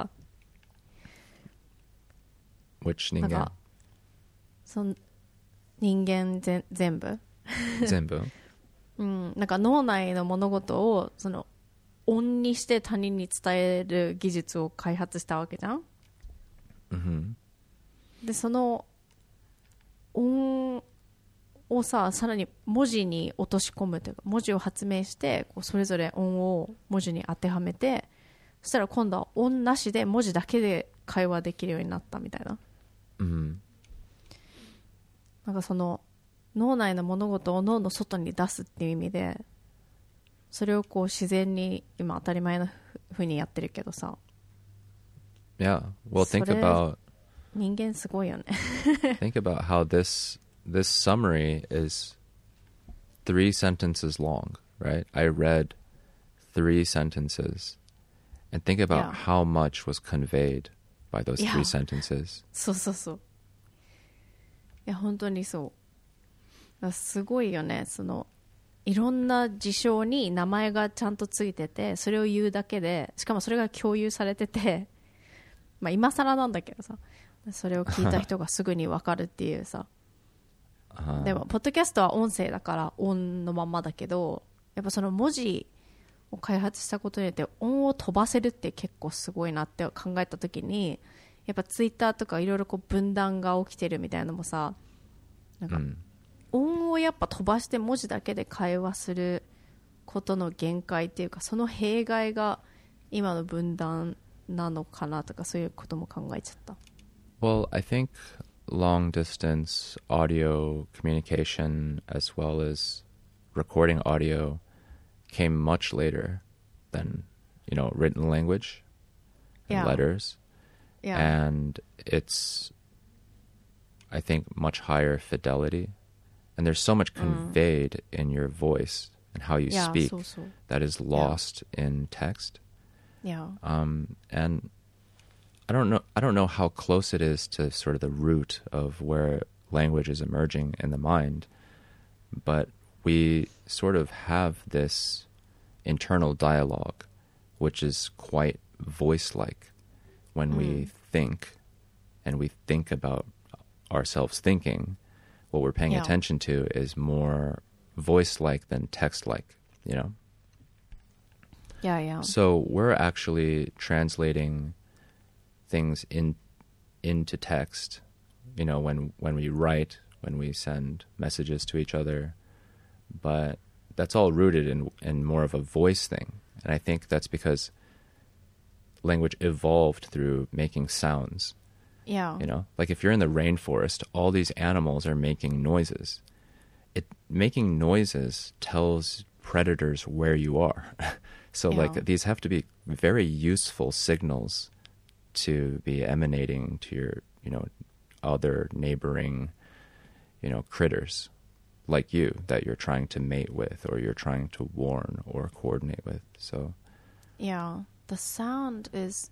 Which なん ningen? かその人間ぜ全部、 Zenbu. うん、なんか脳内の物事をその音にして他人に伝える技術を開発したわけじゃん。 Mm-hmm. でその音をさ、さらに文字に落とし込むというか、文字を発明してこうそれぞれ音を文字に当てはめて、そしたら今度は音なしで文字だけで会話できるようになったみたいな。 Mm-hmm. なんかその脳内の物事を脳の外に出すっていう意味で、それをこう自然に今当たり前のふうにやってるけどさ。 Yeah. Well, think それ about 人間すごいよね。 think about how this this summary is three sentences long, right? I read three sentences, And think about Yeah. how much was conveyed by those Yeah. three sentences. そうそうそう。いや、本当にそう。だからすごいよね。その、いろんな事象に名前がちゃんとついてて、それを言うだけで、しかもそれが共有されてて、まあ今更なんだけどさ、それを聞いた人がすぐに分かるっていうさ。 Uh, でも、ポッドキャストは音声だから音のまんまだけど、やっぱその文字を開発したことによって音を飛ばせるって結構すごいなって考えたときに、やっぱツイッターとかいろいろこう分断が起きてるみたいなのもさ、なんか、 うん音をやっぱ飛ばして文字だけで会話することの限界っていうか、その弊害が今の分断なのかなとか、そういうことも考えちゃった。 Well, I think long distance audio communication as well as recording audio came much later than, you know, written language and Yeah. letters. Yeah. And it's, I think, much higher fidelity. And there's so much conveyed in your voice and how you Yeah, speak そうそう。 that is lost in text. Yeah. Um, and I don't know. I don't know how close it is to sort of the root of where language is emerging in the mind, but we sort of have this internal dialogue, which is quite voice-like when we think, and we think about ourselves thinking. What we're paying Yeah. attention to is more voice-like than text-like, you know? Yeah, yeah. So we're actually translating things in into text, you know, when when we write, when we send messages to each other, but that's all rooted in in more of a voice thing. And I think that's because language evolved through making sounds. Yeah. You know, like if you're in the rainforest, all these animals are making noises. It making noises tells predators where you are. So Yeah. like these have to be very useful signals to be emanating to your, you know, other neighboring, you know, critters like you that you're trying to mate with or you're trying to warn or coordinate with. So Yeah. The sound is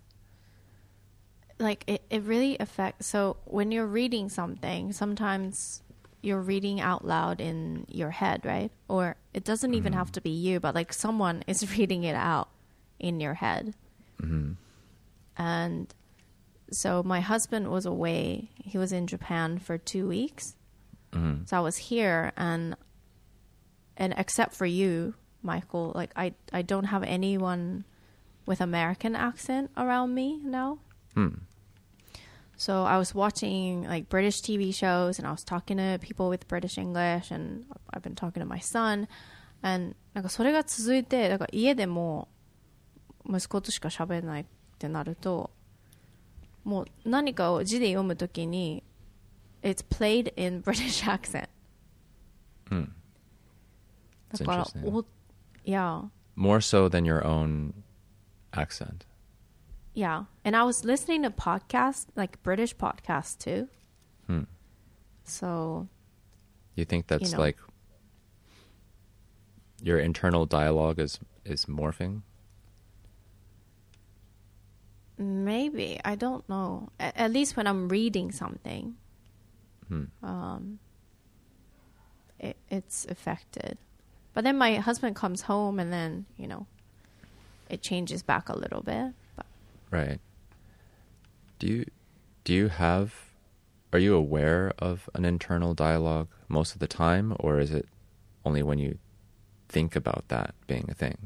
like it, it really affects. So when you're reading something, sometimes you're reading out loud in your head, right? Or it doesn't even have to be you, but like someone is reading it out in your head. mm-hmm. And so my husband was away. He was in Japan for two weeks. Mm-hmm. So I was here, and and except for you, Michael, like I, I don't have anyone with American accent around me now. Hmm. So I was watching like British T V shows, and I was talking to people with British English, and I've been talking to my son. And なんかそれが続いて、だから家でも息子としか喋れないってなると、もう何かを字で読むときに it's played in British accent. Hmm. だから It's interesting. お yeah. More so than your own accent. Yeah. And I was listening to podcasts, like British podcasts too. Hmm. So, You think that's You know. like your internal dialogue is is morphing? maybe. I don't know. A- at least when I'm reading something, Hmm. um, it, it's affected. But then my husband comes home, and then, you know, it changes back a little bit. But Right. Do you do you have are you aware of an internal dialogue most of the time, or is it only when you think about that being a thing?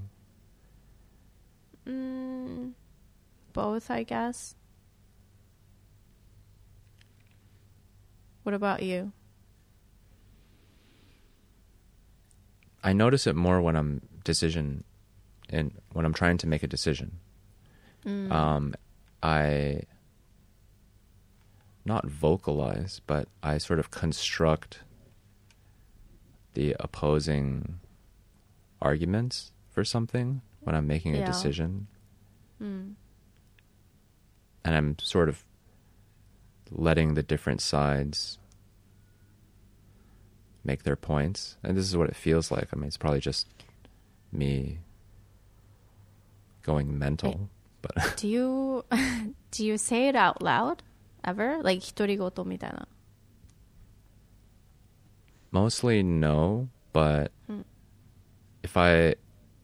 mm, both, I guess. What about you? I notice it more when I'm decision and when I'm trying to make a decision. Mm. Um, I not vocalize, but I sort of construct the opposing arguments for something when I'm making a Yeah. decision. Mm. And I'm sort of letting the different sides make their points. And this is what it feels like. I mean, it's probably just me going mental. But Do you do you say it out loud ever? Like 独り言みたいな。 mostly no, but if I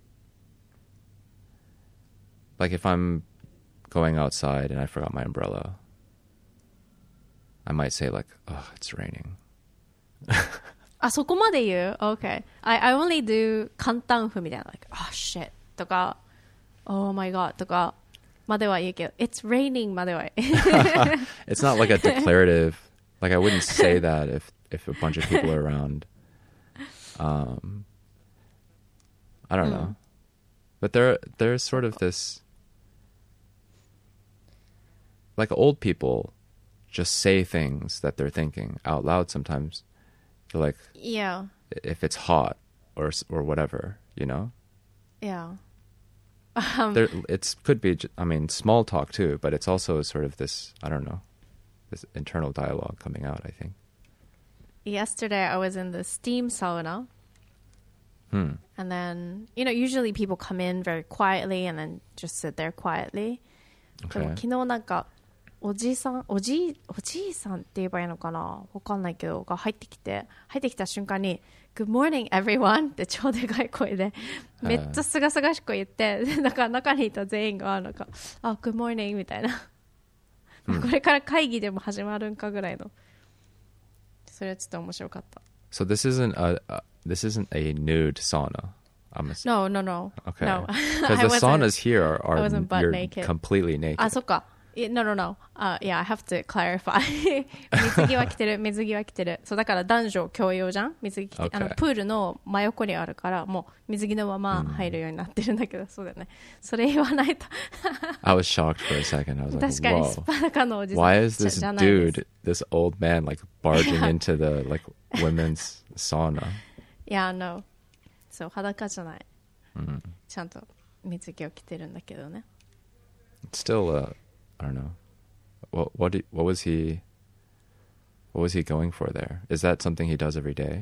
like if I'm going outside and I forgot my umbrella, I might say like, "Oh, it's raining." あ、そこまで言う ?Okay. I, I only do 簡単符みたいな。Like, oh shit とか、oh my god とかまでは言うけど、it's raining までは言う。 It's not like a declarative. Like I wouldn't say that if if a bunch of people are around. Um, I don't know. But there there's sort of this, like old people just say things that they're thinking out loud sometimes. They're like, Yeah. if it's hot or or whatever, you know? Yeah. Um, there it's could be j- I mean small talk too, but it's also sort of this, I don't know, this internal dialogue coming out, I think. Yesterday I was in the steam sauna. Hmm. And then, you know, usually people come in very quietly and then just sit there quietly. Okay. でも昨日なんかおじいさんおじいおじいさんって言えばいいのかなわかんないけどが入ってきて入ってきた瞬間に Good morning everyone って超でかい声でめっちゃすがすがしく言ってだから中にいた全員がなんかあ Good morning みたいな、うん、これから会議でも始まるんかぐらいのそれはちょっと面白かった。 So this isn't a, a this isn't a nude sauna. I'm a, No, no, no. Okay. No. Because the saunas here are, are I wasn't butt you're naked. completely naked. あ、そっか。No, no, no. Uh, yeah, I have to clarify. 水着は着てる、水着は着てる。そうだから男女共用じゃん。水着着て、 Okay. あのプールの真横にあるから、もう水着のまま入るようになってるんだけど、そうだよね。それ言わないと。 I was shocked for a second. I was like, 確かに whoa. スパダカのおじさん。 Why is this じゃないです dude, this old man, like barging into the like women's sauna? Yeah, no. そう、裸じゃない。 Mm. ちゃんと水着を着てるんだけどね。 It's still, uh, I don't know. What what did, what was he? What was he going for there? Is that something he does every day?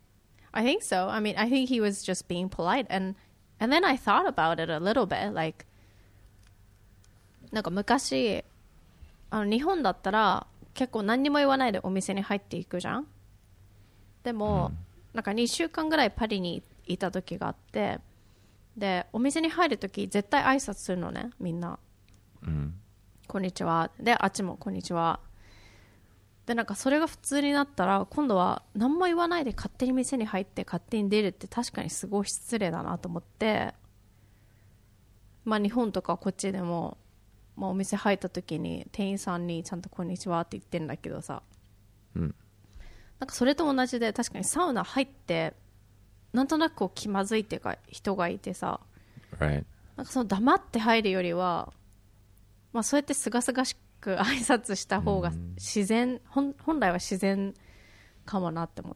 I think so. I mean, I think he was just being polite, and and then I thought about it a little bit. Like, なんか昔あの日本だったら結構何にも言わないでお店に入っていくじゃん。でも、うん、なんかにしゅうかんぐらいパリにいた時があって、でお店に入る時絶対挨拶するのね、みんな。 うん。 こんにちは。で、あっちもこんにちは。で、なんかそれが普通になったら、今度は何も言わないで勝手に店に入って勝手に出るって確かにすごい失礼だなと思って、まあ日本とかこっちでも、まあ、お店入った時に店員さんにちゃんとこんにちはって言ってんだけどさ、 うん、 なんかそれと同じで確かにサウナ入ってなんとなくこう気まずいっていうか人がいてさ、 right. なんかその黙って入るよりはまあ、そうやってすがすがしく挨拶した方が自然、本, 本来は自然かもなって思った。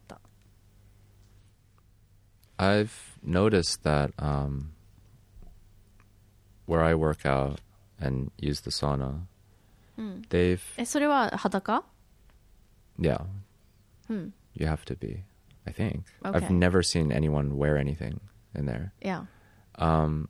I've noticed that um, where I work out and use the sauna, うん、 they've え、それは裸？ Yeah. うん。 You have to be, I think. Okay. I've never seen anyone wear anything in there. Yeah. Um,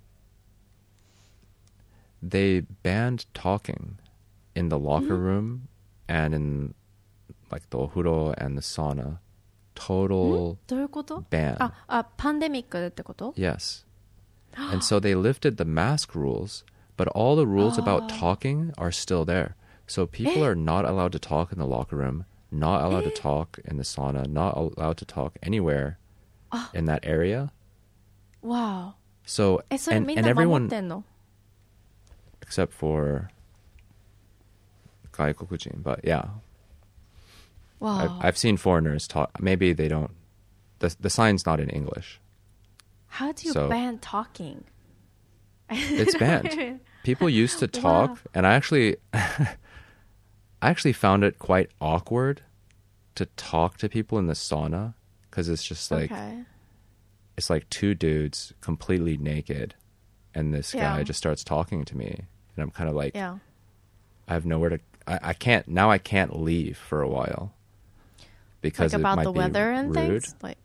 they banned talking in the locker mm-hmm. room and in like the ohuro and the sauna. Total どういうこと？ ban. あ、あ、パンデミックでってこと？ Yes. And so they lifted the mask rules, but all the rules about talking are still there. So people are not allowed to talk in the locker room, not allowed to talk in the sauna, not allowed to talk anywhere in that area. Wow. So, え、それ and, みん and な守 everyone, ってんの？ except for 外国人, but yeah. Wow. I've, I've seen foreigners talk. Maybe they don't. The the sign's not in English. How do you so, ban talking? It's banned. People used to talk, wow. and I actually, I actually found it quite awkward to talk to people in the sauna because it's just like, okay. it's like two dudes completely naked, and this yeah. guy just starts talking to me, and I'm kind of like, yeah. I have nowhere to. I, I can't now. I can't leave for a while. Because like about it might the be weather and rude. things? Like,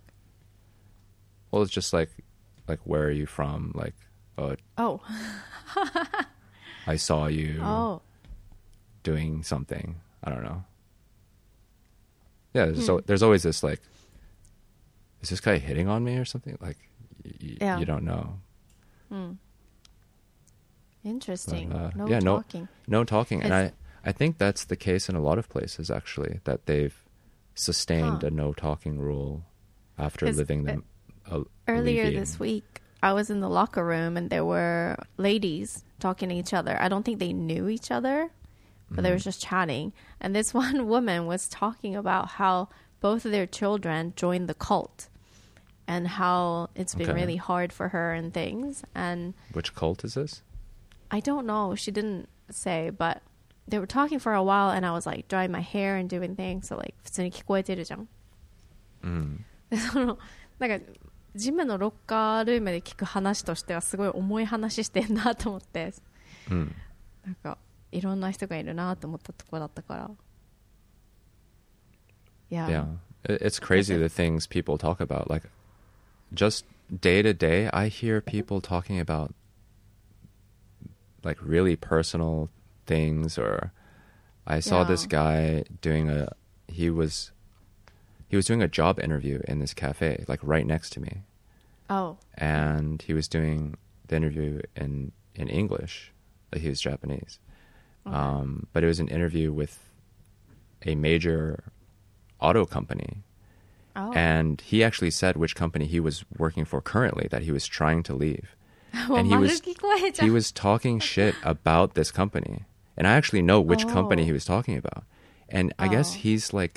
well, it's just like, like where are you from? Like, oh, oh, I saw you Oh. doing something. I don't know. Yeah, Hmm. so there's always this like, is this guy hitting on me or something? Like, y- Yeah. you don't know. Hmm. Interesting. But, uh, no yeah, no- talking. No talking. And I, It's- I think that's the case in a lot of places, actually, that they've sustained Huh. a no talking rule after 'Cause, living them. Uh, Earlier alleviating. this week, I was in the locker room and there were ladies talking to each other. I don't think they knew each other, but they were just chatting. And this one woman was talking about how both of their children joined the cult and how it's been Okay. really hard for her and things. And Which cult is this? I don't know. She didn't say, but they were talking for a while and I was like drying my hair and doing things. So like, 普通に聞こえてるじゃん。 Mm. でそのなんかジムのロッカールームで聞く話としてはすごい重い話してんなと思って、 Mm. なんかいろんな人がいるなと思ったところだったから。Yeah. Yeah. It- It's crazy the things people talk about. Like, just day to day, I hear people talking about like really personal things. Or I saw this Yeah. guy doing a, he was, he was doing a job interview in this cafe, like right next to me. Oh. And he was doing the interview in, in English. Like, he was Japanese. Okay. Um, but it was an interview with a major auto company. Oh. And he actually said which company he was working for currently, that he was trying to leave. もう and he 丸 was 聞こえちゃ he う。 was talking shit about this company. And I actually know which company Oh. he was talking about. And I guess Oh. he's like,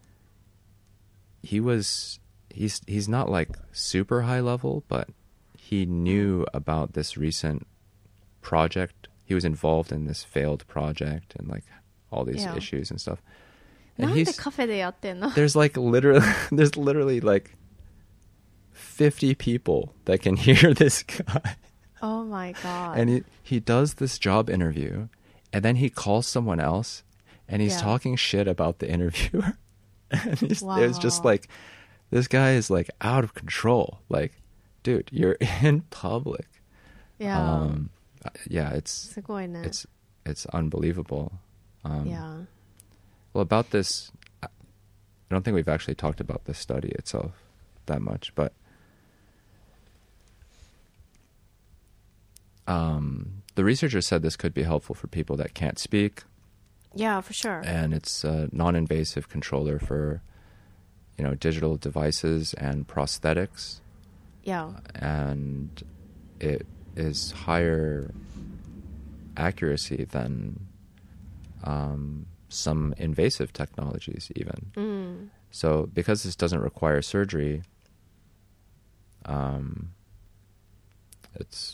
he was, he's, he's not like super high level, but he knew about this recent project. He was involved in this failed project and like all these Yeah. issues and stuff. な And んで he's, カフェでやってんの？ there's like literally, there's literally like fifty people that can hear this guy. Oh my god. And he, he does this job interview, and then he calls someone else, and he's Yeah. talking shit about the interviewer. And he's, Wow. it's just like, this guy is like out of control. Like, dude, you're in public. Yeah. Um, yeah, it's すごいね。 it's it's unbelievable. Um, Yeah. Well, about this, I don't think we've actually talked about the study itself that much, but um, the researchers said this could be helpful for people that can't speak, Yeah, for sure. and it's a non-invasive controller for, you know, digital devices and prosthetics, Yeah. and it is higher accuracy than um, some invasive technologies even. Mm. So because this doesn't require surgery, um, it's,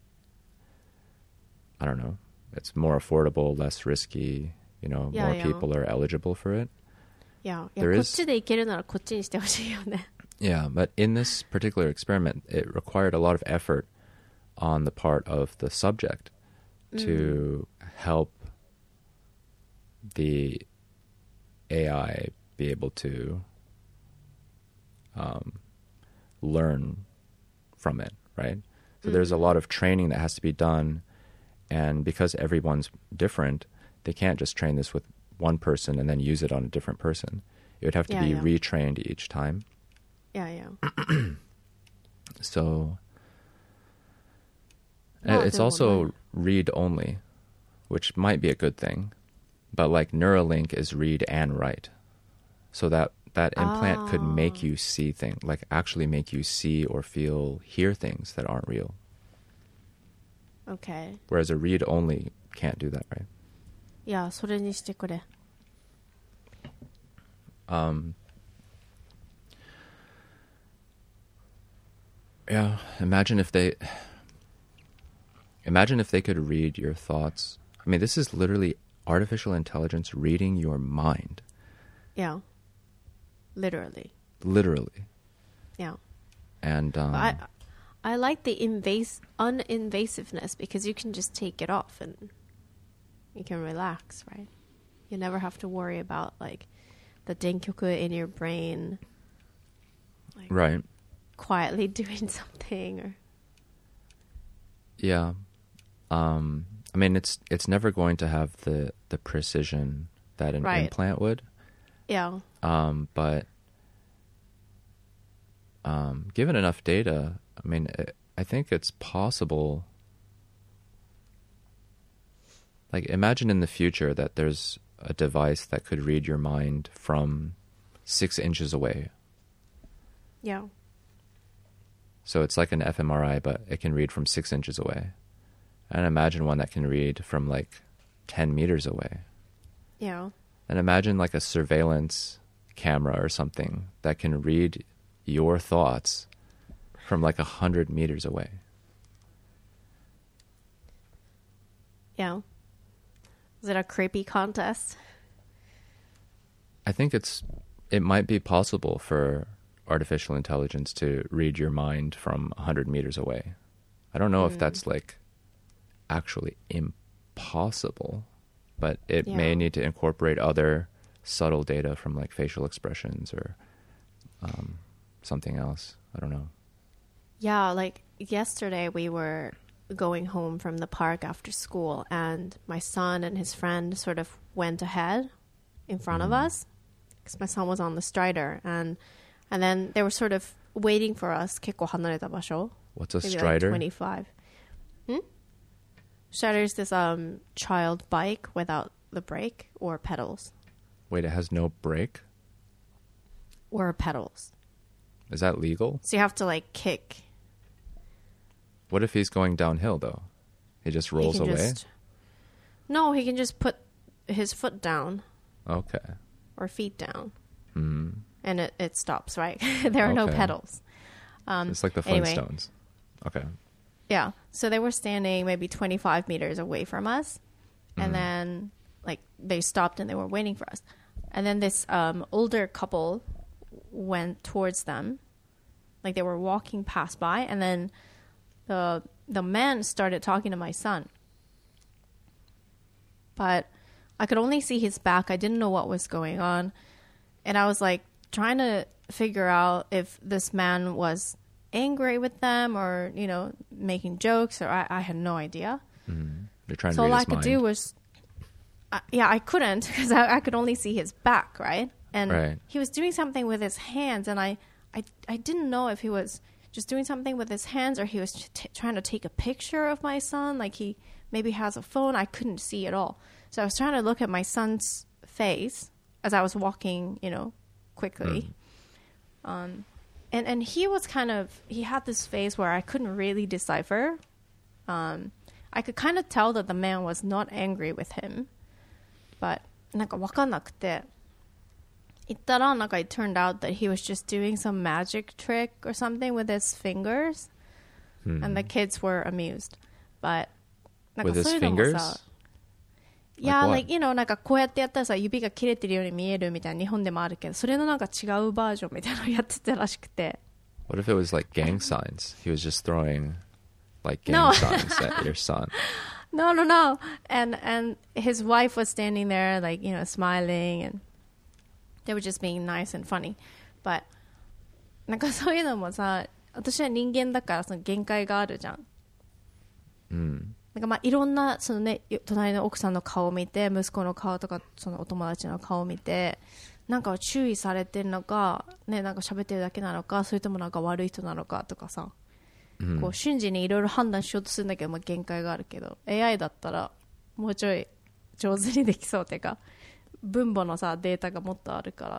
I don't know, it's more affordable, less risky, you know, Yeah, more yeah. people are eligible for it. Yeah. い There や、こっ is- ちでいけるならこっちにしてほしいよね。 Yeah, but in this particular experiment, it required a lot of effort on the part of the subject to help the A I be able to um, learn from it, right? So there's a lot of training that has to be done, and because everyone's different, they can't just train this with one person and then use it on a different person. It would have to Yeah, be yeah. retrained each time. Yeah, yeah. So No, it's they also won't. read only, which might be a good thing. But like Neuralink is read and write. So that, that implant could make Ah. you see things, like actually make you see or feel, hear things that aren't real. Okay. Whereas a read only can't do that, right? いや、それにしてくれ。 Um, yeah, imagine if they imagine if they could read your thoughts. I mean, this is literally artificial intelligence reading your mind, Yeah. Literally. literally. Yeah. And um, But I I like the invas- uninvasiveness because you can just take it off and you can relax, right? You never have to worry about like the denkyoku in your brain like right, quietly doing something or yeah. Um, I mean, it's it's never going to have the, the precision that an Right. implant would. Yeah. Um, but um, given enough data, I mean, it, I think it's possible. Like, imagine in the future that there's a device that could read your mind from six inches away. Yeah. So it's like an fMRI, but it can read from six inches away. And imagine one that can read from like ten meters away. Yeah. And imagine like a surveillance camera or something that can read your thoughts from like a hundred meters away. Yeah. Is it a creepy contest? I think it's it might be possible for artificial intelligence to read your mind from a hundred meters away. I don't know Mm. if that's like actually impossible, but it Yeah. may need to incorporate other subtle data from like facial expressions or um, something else. I don't know. Yeah, like yesterday we were going home from the park after school, and my son and his friend sort of went ahead in front of us because my son was on the strider, and and then they were sort of waiting for us. 結構離れた場所. What's a Maybe like strider? twenty-five. Hmm? Strider is this um child bike without the brake or pedals Wait, it has no brake? or pedals. Is that legal? So you have to like kick. What if he's going downhill though? He just He rolls can away? just- no, he can just put his foot down Okay. or feet down. Mm. And it, it stops, right? There are no Okay. pedals. Um, It's like the anyway. Flintstones. Okay. Yeah. So they were standing maybe twenty-five meters away from us. And Mhm. then, like, they stopped and they were waiting for us. And then this um, older couple went towards them. Like, they were walking past by. And then the the man started talking to my son. But I could only see his back. I didn't know what was going on. And I was, like, trying to figure out if this man was angry with them or, you know, making jokes, or I, I had no idea. Mm. You're trying So to read all I his could mind. do was, uh, yeah, I couldn't because I, I could only see his back, right? And Right. he was doing something with his hands, and I, I, I didn't know if he was just doing something with his hands or he was t- trying to take a picture of my son, like he maybe has a phone. I couldn't see at all. So I was trying to look at my son's face as I was walking, you know, quickly. Mm. Um, and, and he was kind of, he had this face where I couldn't really decipher. Um, I could kind of tell that the man was not angry with him. But, なんかわかんなくて。行ったら、なんか it turned out that he was just doing some magic trick or something with his fingers. Hmm. And the kids were amused. But, なん With か his そういうのもさ fingers? Yeah, Like what? like, you know, なんかこうやってやったらさ、指が切れてるように見えるみたいな日本でもあるけど、それのなんか違うバージョンみたいなのをやってたらしくて。 What if it was like gang signs? He was just throwing like gang No. signs at your son. No, no, no. And and his wife was standing there, like, you know, smiling, and they were just being nice and funny. But なんかそういうのもさ、私は人間だからその限界があるじゃん。 Mm. なんかまあいろんなそのね、隣の奥さんの顔を見て、息子の顔とかそのお友達の顔を見て、なんか注意されてるのか、ね、なんか喋ってるだけなのか、それともなんか悪い人なのかとかさ。 Mm. こう瞬時にいろいろ判断しようとするんだけど、まあ、限界があるけど エーアイ だったらもうちょい上手にできそうっていうか分母のさデータがもっとあるから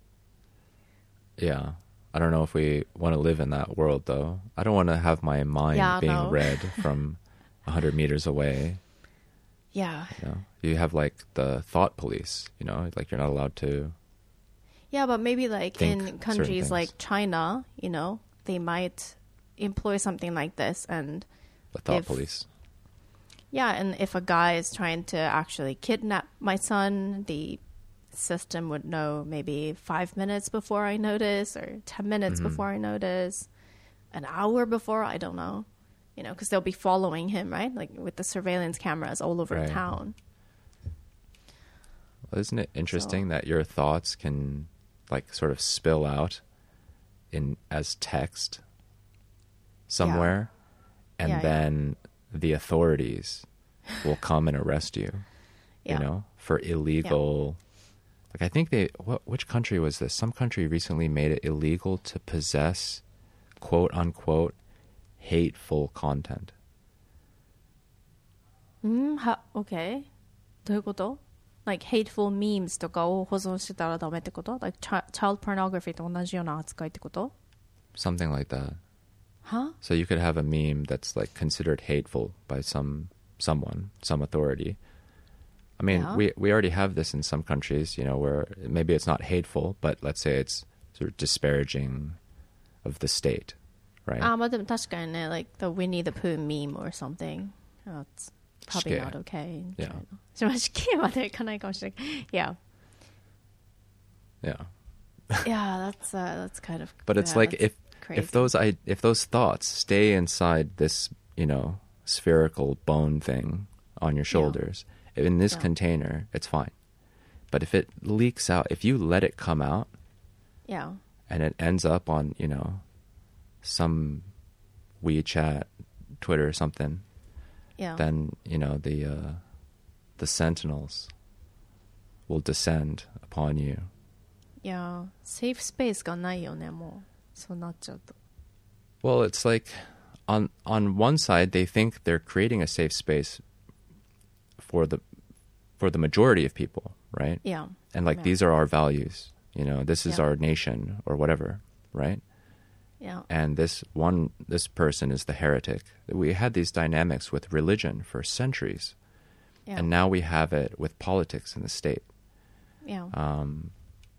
Yeah. I don't know if we want to live in that world, though. I don't want to have my mind Yeah, being no. read from one hundred meters away. Yeah. You know? You have, like, the thought police, you know? Like, you're not allowed to... Yeah, but maybe like Think in certain countries things. like China, you know, they might employ something like this, and The thought If- police. yeah, and if a guy is trying to actually kidnap my son, the system would know maybe five minutes before I notice, or ten minutes Mhm. before I notice, an hour before, I don't know. You know, because they'll be following him, right? Like with the surveillance cameras all over Right. town. Well, isn't it interesting that your thoughts can, like, sort of spill out in as text somewhere, and Yeah, yeah. then the authorities will come and arrest you, Yeah. you know, for illegal. Like I think they, what, which country was this? Some country recently made it illegal to possess, quote unquote, hateful content. うんは OK どういうこと Like hateful memes とかを保存してたらダメってこと Like chi- child pornography と同じような扱いってこと Something like that. Huh? So you could have a meme that's like considered hateful by some someone, some authority. I mean, Yeah. we we already have this in some countries, you know, where maybe it's not hateful, but let's say it's sort of disparaging of the state, right? あ、まあでも確かにね Like the Winnie the Pooh meme or something That's probably 死刑 not okay in Yeah. China しま死刑までいかないかもしれない Yeah Yeah. Yeah, that's uh, that's kind of But it's yeah, like that's if crazy. if those I if those thoughts stay inside this, you know, spherical bone thing on your shoulders, in this Yeah. container, it's fine. But if it leaks out, if you let it come out Yeah and it ends up on, you know, some WeChat, Twitter or something, Yeah then, you know, the uh, the sentinels will descend upon you. Yeah Safe space がないよねもうそうなっちゃうと Well, it's like on on one side they think they're creating a safe space for the for the majority of people, right? Yeah And like Yeah. these are our values, you know, this is Yeah. our nation or whatever, right? Yeah And this one this person is the heretic. We had these dynamics with religion for centuries. Yeah And now we have it with politics in the state. Yeah Um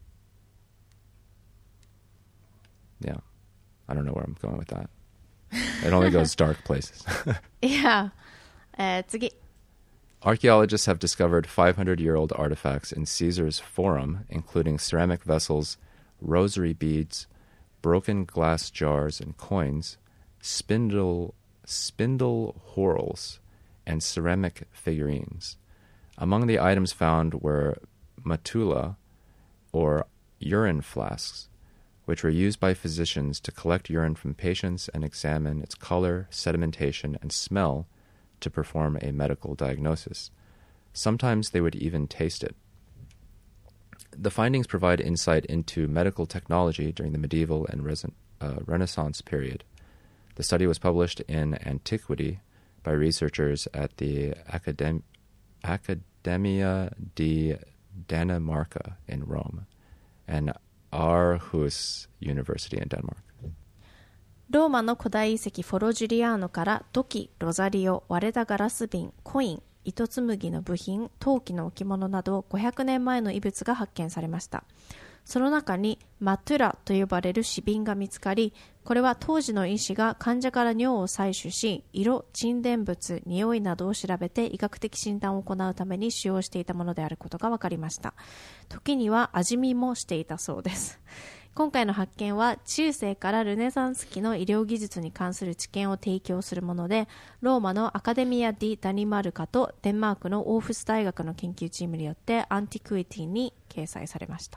Yeah. I don't know where I'm going with that. It only goes dark places. Yeah えー次 Archaeologists have discovered five hundred year old artifacts in Caesar's Forum, including ceramic vessels, rosary beads, broken glass jars and coins, spindle, spindle whorls, and ceramic figurines. Among the items found were matula, or urine flasks, which were used by physicians to collect urine from patients and examine its color, sedimentation, and smell to perform a medical diagnosis. Sometimes they would even taste it. The findings provide insight into medical technology during the medieval and resen- uh, Renaissance period. The study was published in Antiquity by researchers at the Academ- Accademia di Danimarca in Rome and Aarhus University in Denmark. ローマの古代遺跡フォロジュリアーノから土器、ロザリオ、割れたガラス瓶、コイン、糸紡ぎの部品、陶器の置物などごひゃくねんまえの遺物が発見されました。その中にマトゥラと呼ばれる紙瓶が見つかり、これは当時の医師が患者から尿を採取し、色、沈殿物、匂いなどを調べて医学的診断を行うために使用していたものであることが分かりました。時には味見もしていたそうです。今回の発見は中世からルネサンス期の医療技術に関する知見を提供するもので、ローマのアカデミア・ディ・ダニマルカとデンマークのオーフス大学の研究チームによってアンティクイティに掲載されました。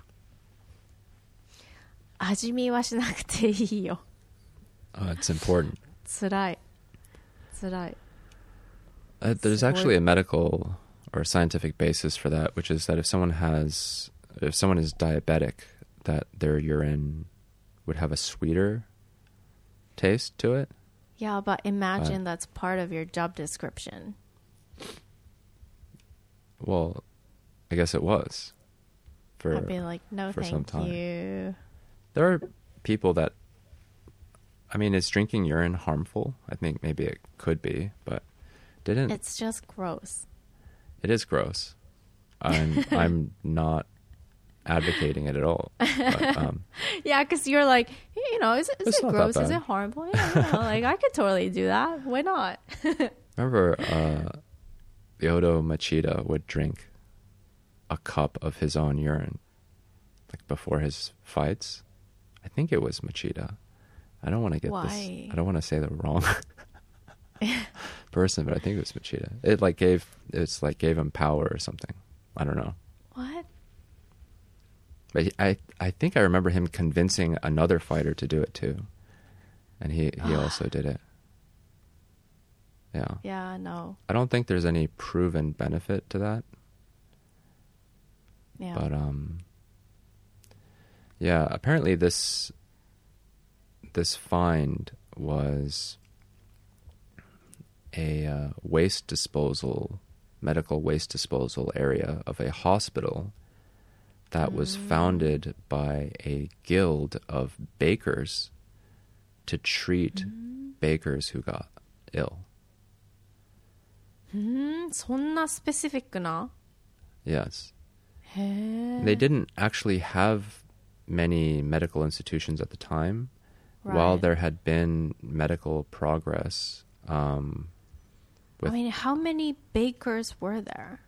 味見はしなくていいよ。 Uh, it's important. つらい。つらい。 Uh, there's actually a medical or scientific basis for that, which is that if someone has, if someone is diabetic, that their urine would have a sweeter taste to it. Yeah, but imagine that's part of your job description. Well, I guess it was. For I'd be like, no, for some thank time. you. There are people that, I mean, is drinking urine harmful? I think maybe it could be, but didn't. It's just gross. It is gross. I'm I'm not advocating it at all. But, um, Yeah, because you're like, you know, is it, is It's it not that gross? Is bad. it harmful? Yeah, you know, like I could totally do that. Why not? remember, uh, Yodo Machida would drink a cup of his own urine, like before his fights. I think it was Machida. I don't want to get Why? this. I don't want to say the wrong person, but I think it was Machida. It like gave it's like gave him power or something. I don't know. What? But he, I I think I remember him convincing another fighter to do it too, and he he also did it. Yeah. Yeah, no. I don't think there's any proven benefit to that. Yeah. But um yeah, apparently this this find was a uh, waste disposal, medical waste disposal area of a hospital that was Mm. founded by a guild of bakers to treat Mm. bakers who got ill. うーん、そんなスペシフィックな Yes. へえ。 They didn't actually have many medical institutions at the time. Right. While there had been medical progress, um, with I mean, how many bakers were there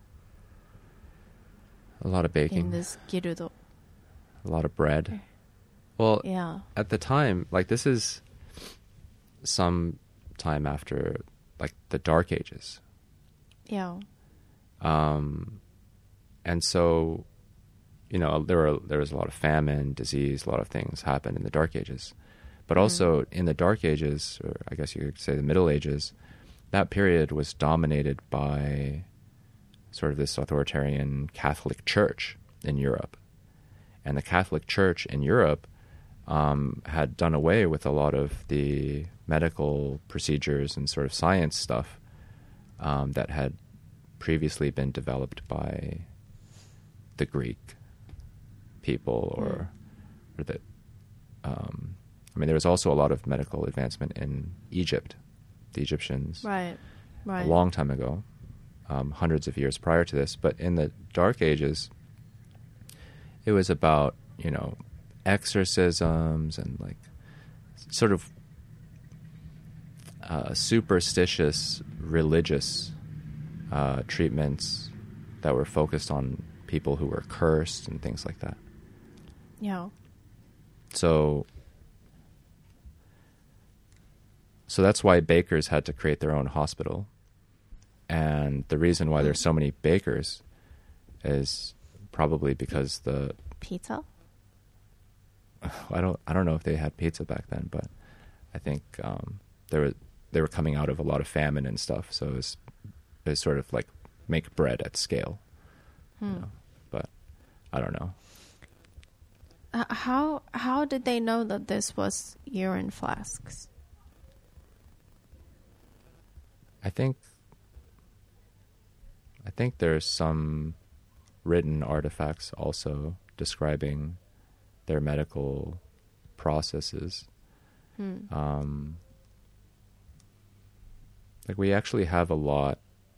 a lot of in baking, this guild? a lot of bread. Well, Yeah. at the time, like this is some time after like the Dark Ages. Yeah. Um, and so, you know, there were there was a lot of famine, disease, a lot of things happened in the Dark Ages. But also in the Dark Ages, or I guess you could say the Middle Ages, that period was dominated by sort of this authoritarian Catholic Church in Europe. And the Catholic Church in Europe um, had done away with a lot of the medical procedures and sort of science stuff um, that had previously been developed by the Greek people or, mm. or the... Um, I mean, there was also a lot of medical advancement in Egypt, the Egyptians, Right, right. a long time ago, um, hundreds of years prior to this. But in the Dark Ages, it was about, you know, exorcisms and like sort of uh, superstitious religious uh, treatments that were focused on people who were cursed and things like that. Yeah. So... So that's why bakers had to create their own hospital. And the reason why there's so many bakers is probably because the... Pizza? I don't I don't know if they had pizza back then, but I think um, they were they were coming out of a lot of famine and stuff. So it was, it was sort of like make bread at scale. Hmm. You know? But I don't know. Uh, how how did they know that this was urine flasks? I think I think there's some written artifacts also describing their medical processes. Hmm. Um, like we actually have a lot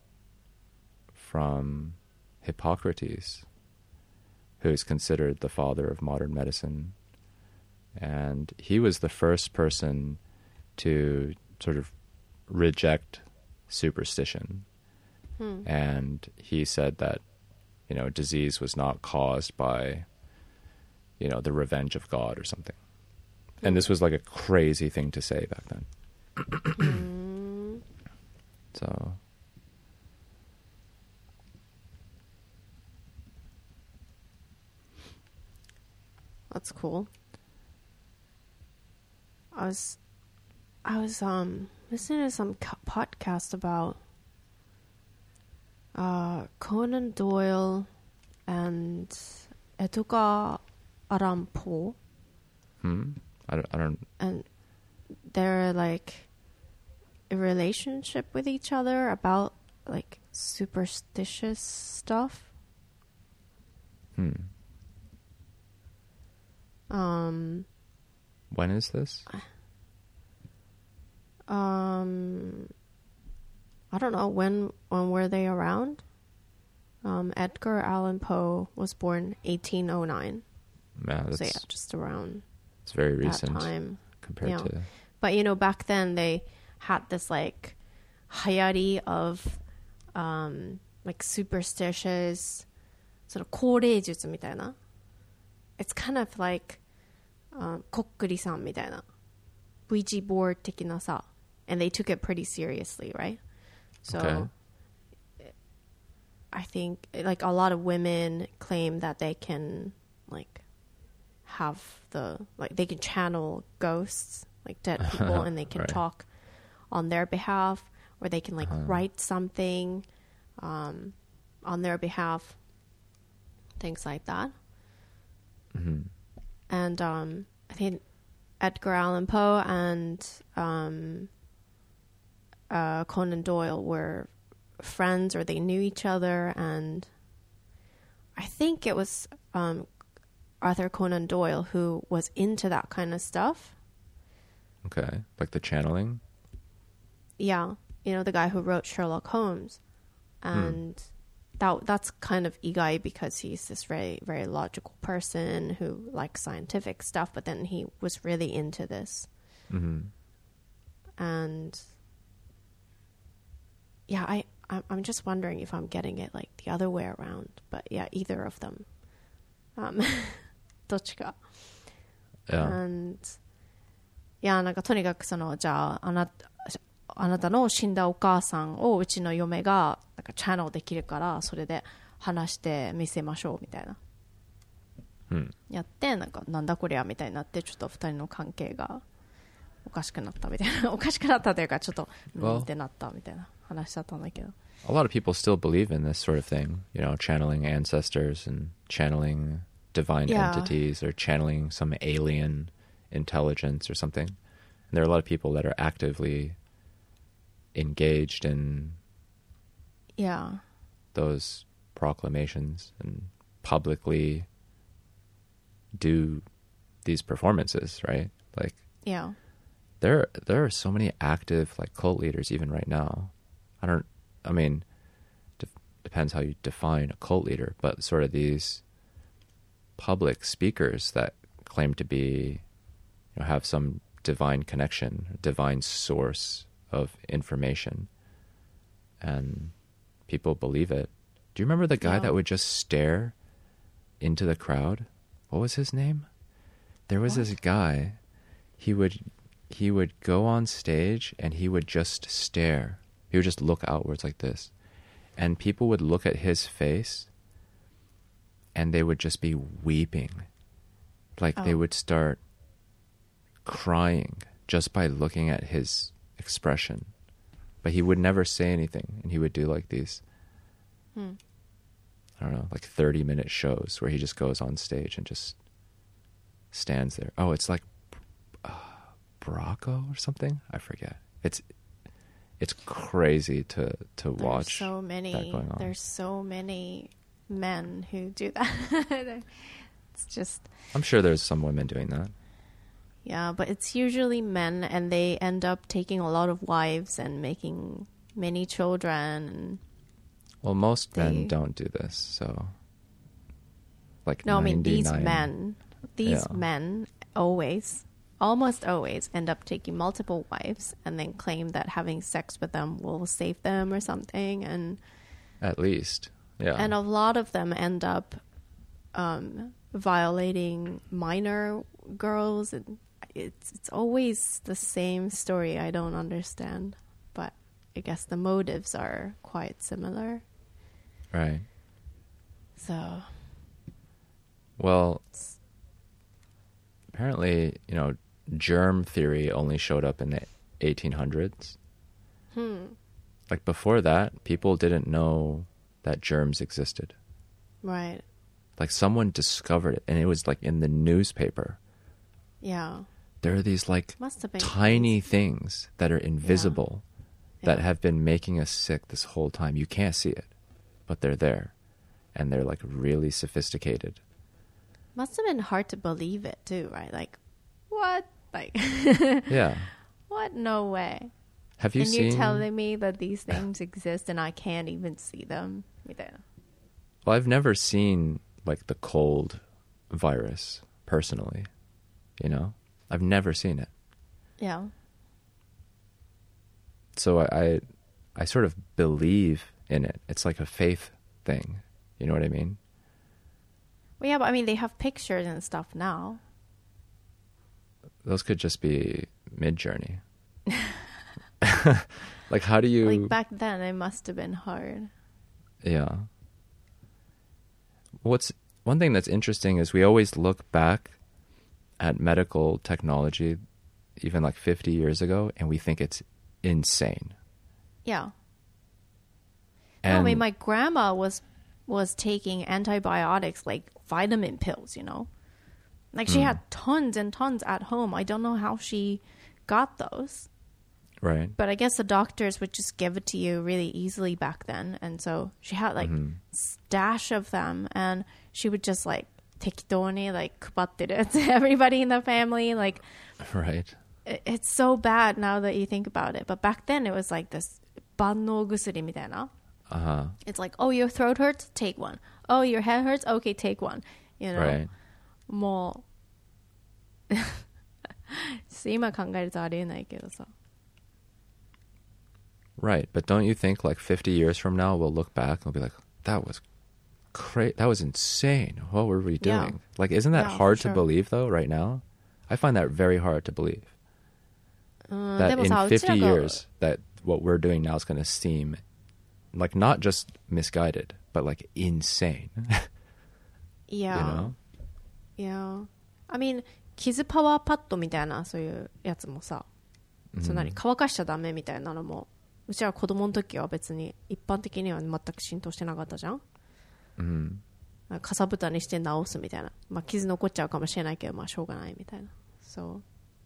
from Hippocrates, who is considered the father of modern medicine. And he was the first person to sort of reject superstition. Hmm. And he said that, you know, disease was not caused by, you know, the revenge of God or something. Hmm. And this was like a crazy thing to say back then. Hmm. So... That's cool. I was, I was um listening to some co- podcast about uh, Conan Doyle and Edgar Allan Poe. Hmm. I don't. I don't. And they're like a relationship with each other about like superstitious stuff. Hmm. Um. When is this? Um. I don't know when. When were they around? Um, Edgar Allan Poe was born eighteen oh nine. Yeah, that's, so yeah, just around it's very that recent time. compared Yeah. to. But you know, back then they had this like hayari of um, like superstitious sort of 高齢術みたいな. It's kind of like um, こっくりさんみたいな Ouija board 的なさ, and they took it pretty seriously, right? So Okay. I think like a lot of women claim that they can like have the like they can channel ghosts, like dead people, and they can Right. talk on their behalf, or they can like Uh-huh. write something um, on their behalf, things like that. Mm-hmm. And um, I think Edgar Allan Poe and um, uh, Conan Doyle were friends, or they knew each other, and I think it was um, Arthur Conan Doyle who was into that kind of stuff. Okay, like the channeling. Yeah, you know, the guy who wrote Sherlock Holmes, and hmm. that that's kind of igai because he's this very very logical person who likes scientific stuff, but then he was really into this, mm-hmm. and yeah, I I'm just wondering if I'm getting it like the other way around, but yeah, either of them, um, どっちか。 Yeah. And いや、なんかとにかくそのじゃああなあなたの死んだお母さんをうちの嫁がなんかチャンネルできるからそれで話して見せましょうみたいな、 うん、 やってなんかなんだこりゃみたいになってちょっと二人の関係がおかしくなったみたいなおかしくなったというかちょっとうんってなったみたいな話だったんだけど。 A lot of people still believe in this sort of thing, you know, channeling ancestors and channeling divine yeah. entities or channeling some alien intelligence or something. And there are a lot of people that are actively engaged in yeah. those proclamations and publicly do these performances, right? Like, yeah. there there are so many active like cult leaders even right now. I don't I mean, de- depends how you define a cult leader, but sort of these public speakers that claim to be, you know, have some divine connection, divine source of information, and people believe it. Do you remember the guy yeah. that would just stare into the crowd? What was his name? There was what? this guy. He would he would go on stage and he would just stare. He would just look outwards like this. And people would look at his face and they would just be weeping. Like oh. they would start crying just by looking at his expression. But he would never say anything. And he would do like these, hmm. I don't know, like thirty minute shows where he just goes on stage and just stands there. Oh, it's like uh, Bracco or something? I forget. It's... It's crazy to, to there's watch so many, that going on. There's so many men who do that. It's just... I'm sure there's some women doing that. Yeah, but it's usually men, and they end up taking a lot of wives and making many children. Well, most they... men don't do this, so... Like No, ninety-nine... I mean, these men, these yeah. men always... almost always end up taking multiple wives and then claim that having sex with them will save them or something. And at least, yeah. And a lot of them end up um, violating minor girls. And it's it's always the same story. I don't understand, but I guess the motives are quite similar. Right. So. Well, apparently, you know, germ theory only showed up in the eighteen hundreds. Hmm. Like before that, people didn't know that germs existed. Right. Like someone discovered it and it was like in the newspaper. Yeah. There are these like Must have been tiny crazy. things that are invisible yeah. that yeah. have been making us sick this whole time. You can't see it, but they're there and they're like really sophisticated. Must have been hard to believe it too, right? Like, what? Like, yeah. What? No way. Have you and seen? And you're telling me that these things exist and I can't even see them? Well, I've never seen like the cold virus personally. You know, I've never seen it. Yeah. So I, I, I sort of believe in it. It's like a faith thing. You know what I mean? Well, yeah, but I mean, they have pictures and stuff now. Those could just be Mid-Journey. Like, how do you... Like, back then, it must have been hard. Yeah. What's one thing that's interesting is we always look back at medical technology, even like fifty years ago, and we think it's insane. Yeah. And No, I mean, my grandma was was taking antibiotics, like vitamin pills, you know? Like, she Mm. had tons and tons at home. I don't know how she got those. right. But I guess the doctors would just give it to you really easily back then. And so she had, like, Mhm. stash of them. And she would just, like, 適当に, like, 配ってる to everybody in the family. Like, Right. it- it's so bad now that you think about it. But back then, it was like this 万能薬みたいな. Uh-huh. It's like, oh, your throat hurts? Take one. Oh, your head hurts? Okay, take one. You know? Right. もう、ちょっと今考えるとありえないけどさ。 Right. But don't you think like fifty years from now we'll look back and we'll be like, that was cra- that was insane. What were we Yeah. doing? Like, isn't that Yeah, hard for to sure. believe though right now? I find that very hard to believe. うん、 That でも in さ、うちら fifty が years that what we're doing now is going to seem like not just misguided, but like insane. Yeah. You know? Yeah. I mean, 傷パワーパッドみたいなそういうやつもさ、そんなに乾かしちゃダメみたいなのも、うちら子供の時は別に一般的には全く浸透してなかったじゃん。 Mhm. かさぶたにして治すみたいな。まあ傷残っちゃうかもしれないけど、まあしょうがないみたいな。So,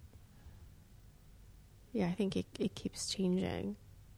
yeah, I think it, it keeps changing.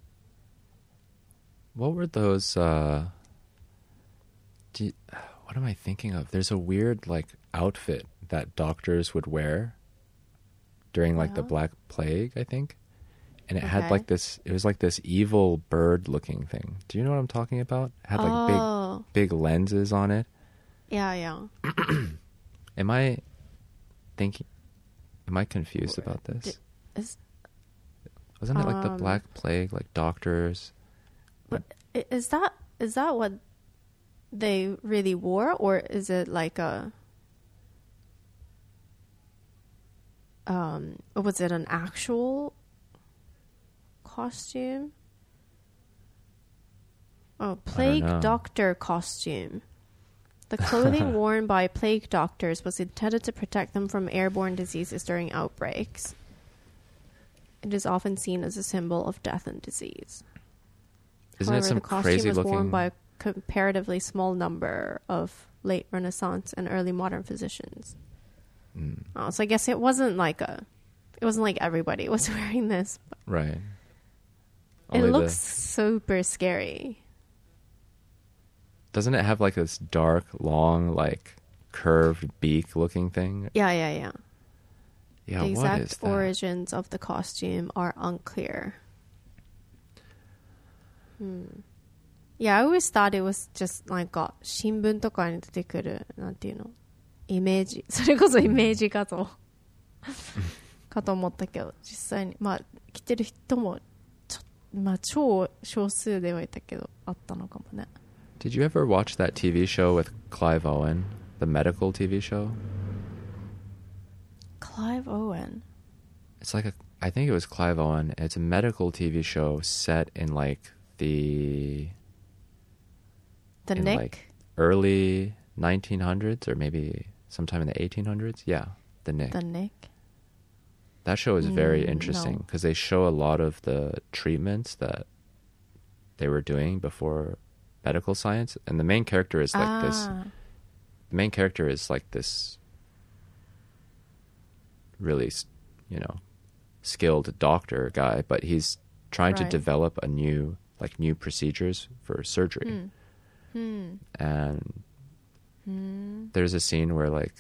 What were those uh do you, what am I thinking of? There's a weird like outfit that doctors would wear during like the Yeah. Black Plague, I think. And it had Okay. like this it was like this evil bird looking thing. Do you know what I'm talking about? It had like Oh, big big lenses on it. yeah, yeah. Am I thinking am I confused about this? Did- Is, Wasn't it like the um, Black Plague, like doctors? But i- is that is that what they really wore, or is it like a um or was it an actual costume? Oh, plague know. doctor costume. The clothing worn by plague doctors was intended to protect them from airborne diseases during outbreaks. It is often seen as a symbol of death and disease. Isn't However, it some the costume crazy was worn looking by a comparatively small number of late Renaissance and early modern physicians. Mm, Oh, so I guess it wasn't like a, it wasn't like everybody was wearing this. But right. it Only the- looks super scary. Doesn't it have like this dark, long, like curved beak looking thing? Yeah, yeah, yeah. Yeah, the what exact is that? origins of the costume are unclear. Hmm. Yeah, I always thought it was just like a 新聞とかに出てくるなんていうのイメージそれこそイメージ画像かと思ったけど実際にまあ着てる人もちょまあ超少数ではいたけどあったのかもね。 Did you ever watch that T V show with Clive Owen, the medical T V show? Clive Owen. It's like a, I think it was Clive Owen. It's a medical T V show set in like the The in Nick. like early nineteen hundreds or maybe sometime in the eighteen hundreds. Yeah, the Nick. The Nick. That show is very Mm, interesting no. because they show a lot of the treatments that they were doing before medical science, and the main character is like this. Ah. The main character is like this really, s- you know, skilled doctor guy, but he's trying to Right. develop a new, like, new procedures for surgery. Hmm. Hmm. And Hmm. there's a scene where like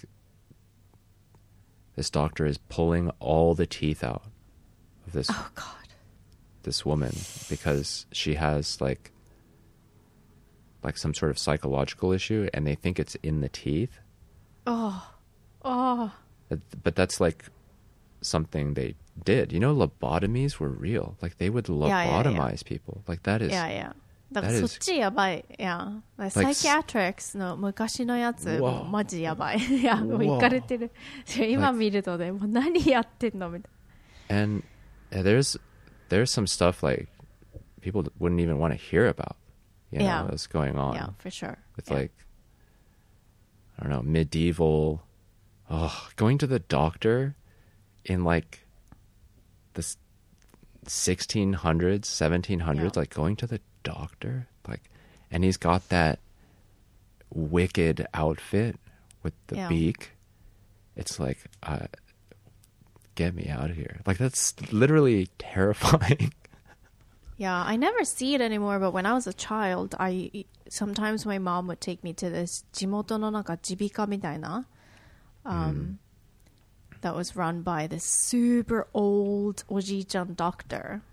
this doctor is pulling all the teeth out of this Oh God. this woman because she has like like some sort of psychological issue and they think it's in the teeth. Oh. Oh. But- But that's like something they did. You know, lobotomies were real. Like they would Yeah, yeah, yeah. lobotomize people. Like that is Yeah, yeah. だから that そっ is- ちやばい。いや。 Like サイキアトリックスの昔のやつ、 Wow. もうマジやばい。いや、もう Wow. いかれてる。今見るとね、もう何やってんのみたい and uh, there's there's some stuff like people wouldn't even want to hear about. You know, Yeah. what's going な。 on. Yeah, for sure. With Yeah. like I don't know, medieval oh, going to the doctor in like this sixteen hundreds, seventeen hundreds, Yeah. like going to the doctor, like, and he's got that wicked outfit with the Yeah. beak. It's like, uh, get me out of here. Like, that's literally terrifying. Yeah, I never see it anymore, but when I was a child, I sometimes my mom would take me to this 地元のなんか耳鼻科みたいな um, that was run by this super old おじいちゃん doctor.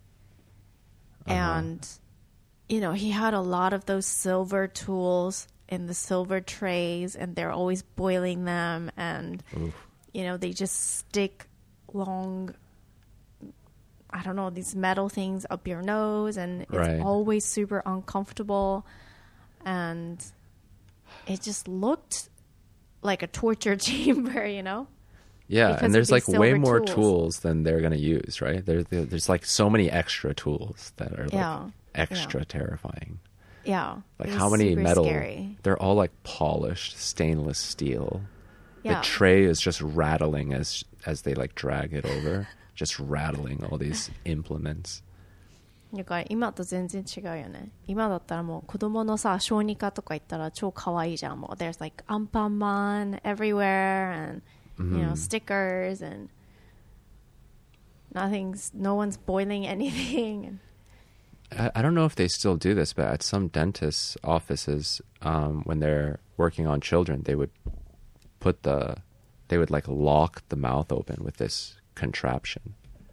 And, you know, he had a lot of those silver tools in the silver trays, and they're always boiling them, and, Oof. you know, they just stick long, I don't know, these metal things up your nose, and it's Right. always super uncomfortable. And it just looked like a torture chamber, you know? Yeah, Because and of there's these like way silver more tools. tools than they're going to use, right? There, there, there's like so many extra tools that are like Yeah, extra terrifying. Yeah. Like it how was many super metal, Scary. they're all like polished stainless steel. Yeah. The tray is just rattling as as they like drag it over, just rattling all these implements. だから今と全然違うよね。今だったらもう子供のさ、小児科とか行ったら超可愛いじゃん。もう there's like アンパンマン everywhere and you know stickers and nothing's no one's boiling anything. I, I don't know if they still do this, but at some dentists' offices, um, when they're working on children, they would put the, they would like lock the mouth open with this contraption.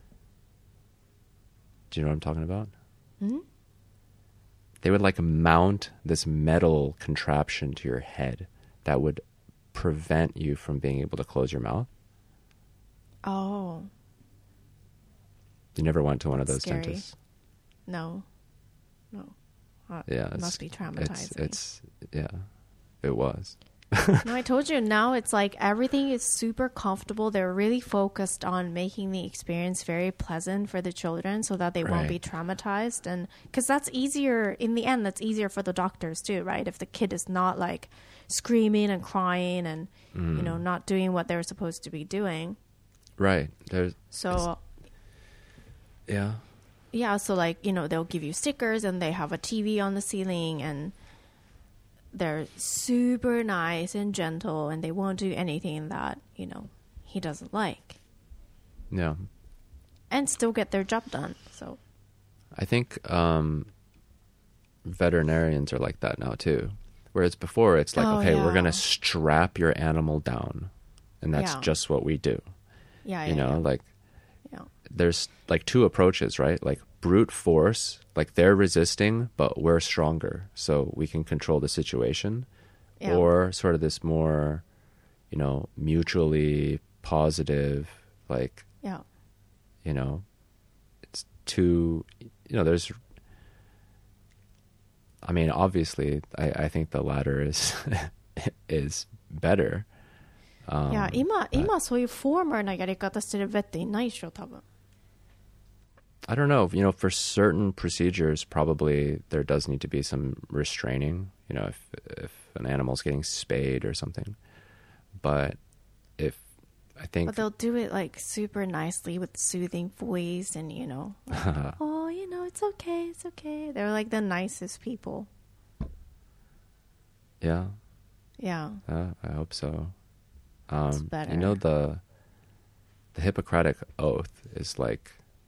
Do you know what I'm talking about? Hmm? They would like mount this metal contraption to your head that would prevent you from being able to close your mouth. Oh, You never went to one of those Scary. dentists? no. No. Uh, Yeah, it it's, must be it's, traumatizing. it's, yeah, it was. No, I told you, now it's like everything is super comfortable. They're really focused on making the experience very pleasant for the children so that they won't be Right. traumatized. And because that's easier, in the end, that's easier for the doctors too, right? If the kid is not like screaming and crying and, you know, not doing what they're supposed to be doing. Right. There's, So, yeah. yeah, so like, you know, they'll give you stickers and they have a T V on the ceiling and they're super nice and gentle and they won't do anything that, you know, he doesn't like. Yeah. And still get their job done. So, I think um, veterinarians are like that now too. Whereas before it's like, Oh, okay, we're yeah. going to strap your animal down. And that's Yeah. just what we do. yeah, You yeah, know, yeah. like yeah. there's like two approaches, right? Like brute force, like they're resisting, but we're stronger. So we can control the situation. Yeah. Or sort of this more, you know, mutually positive, like, Yeah. you know, it's too, you know, there's, I mean, obviously, I, I think the latter is is better. Um, いや、今、 but 今そういうフォーマルなやり方してるvetっていないでしょ、多分。 I don't know. You know, for certain procedures, probably there does need to be some restraining. You know, if if an animal's getting spayed or something. But if I think, But they'll do it like super nicely with soothing voice and, you know, like, oh, you know, it's okay, it's okay. They're like the nicest people. yeah, Yeah. uh, I hope so. Um, better. you know, the the Hippocratic Oath is like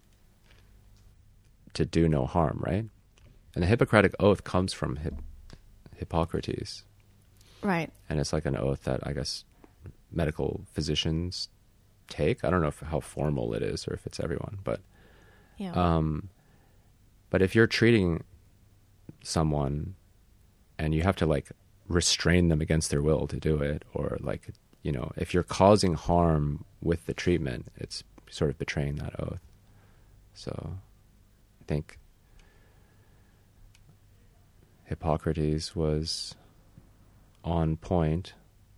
to do no harm, right? And the Hippocratic Oath comes from Hip- Hippocrates. Right. And it's like an oath that I guess medical physicians take. I don't know if, how formal it is or if it's everyone, but Yeah. um, but if you're treating someone and you have to like restrain them against their will to do it, or like, you know, if you're causing harm with the treatment, it's sort of betraying that oath. So I think Hippocrates was on point.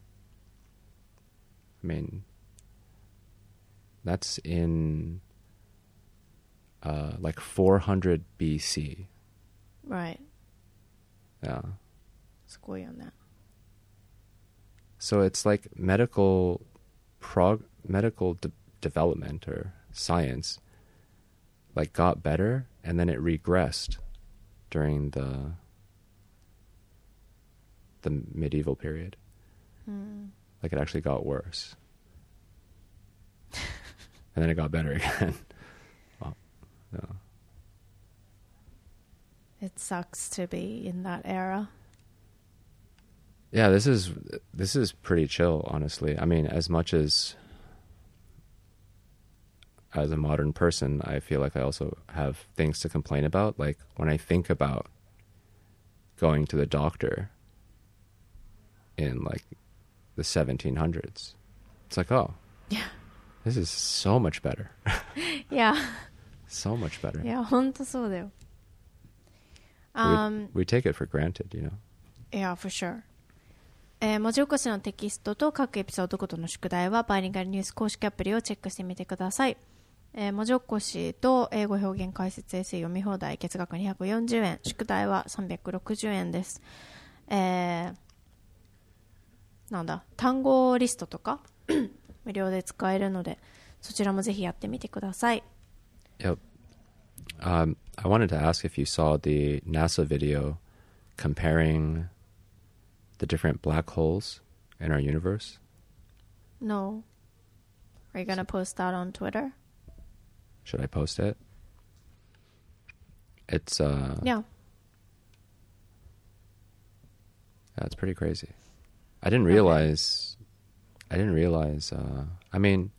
I mean, that's in uh, like four hundred B C. Right. Yeah. すごいよね。 So it's like medical prog medical de- development or science. like got better and then it regressed during the the medieval period. Mm. Like it actually got worse. And then it got better again. Well, no. It sucks to be in that era. Yeah, this is this is pretty chill, honestly. I mean, as much as as a modern person, I feel like I also have things to complain about. Like when I think about going to the doctor in like the seventeen hundreds, it's like, oh, yeah, this is so much better. Yeah. So much better. いや、本当そうだよ。 Um, we, we take it for granted, you know. Yeah, for sure. えー、文字起こしのテキストと各エピソードごとの宿題はバイリンガルニュース公式アプリをチェックしてみてください。えー、文字起こしと英語表現解説エッセイ読み放題月額にひゃくよんじゅうえん、宿題はさんびゃくろくじゅうえんです。えー、なんだ単語リストとか無料で使えるのでそちらもぜひやってみてください。 Yep. Um, I wanted to ask if you saw the NASA video comparing the different black holes in our universe. No. Are you going to post that on Twitter? Should I post it? It's uh Yeah. Yeah, it's pretty crazy. I didn't realize okay. I didn't realize uh I mean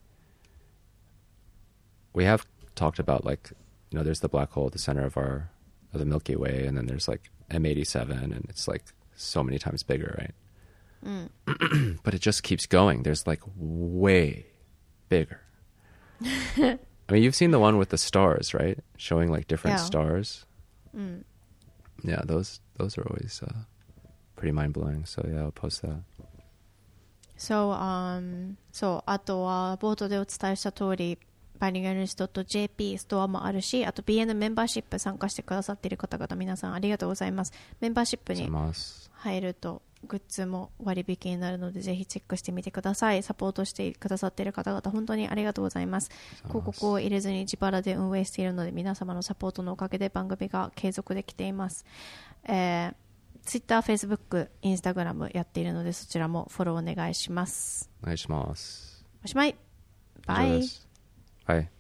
we have talked about, like, you know, there's the black hole at the center of our of the Milky Way, and then there's like M eighty-seven, and it's like so many times bigger, right? Mm. But it just keeps going. There's like way bigger. I mean, you've seen the one with the stars, right? Showing like different yeah. stars. Mm. Yeah, those those are always uh, pretty mind blowing. So yeah, I'll post that. So, um, そう、あとは冒頭でお伝えした通り、バイリンガルニュース .jp ストアもあるし、あと ビーエヌ メンバーシップ参加してくださっている方々皆さんありがとうございます。メンバーシップに入るとグッズも割引になるのでぜひチェックしてみてください。サポートしてくださっている方々本当にありがとうございます。広告を入れずに自腹で運営しているので皆様のサポートのおかげで番組が継続できています。えー、Twitter、Facebook、Instagram やっているのでそちらもフォローお願いします。 お願いします。 おしまい。バイ。 はい。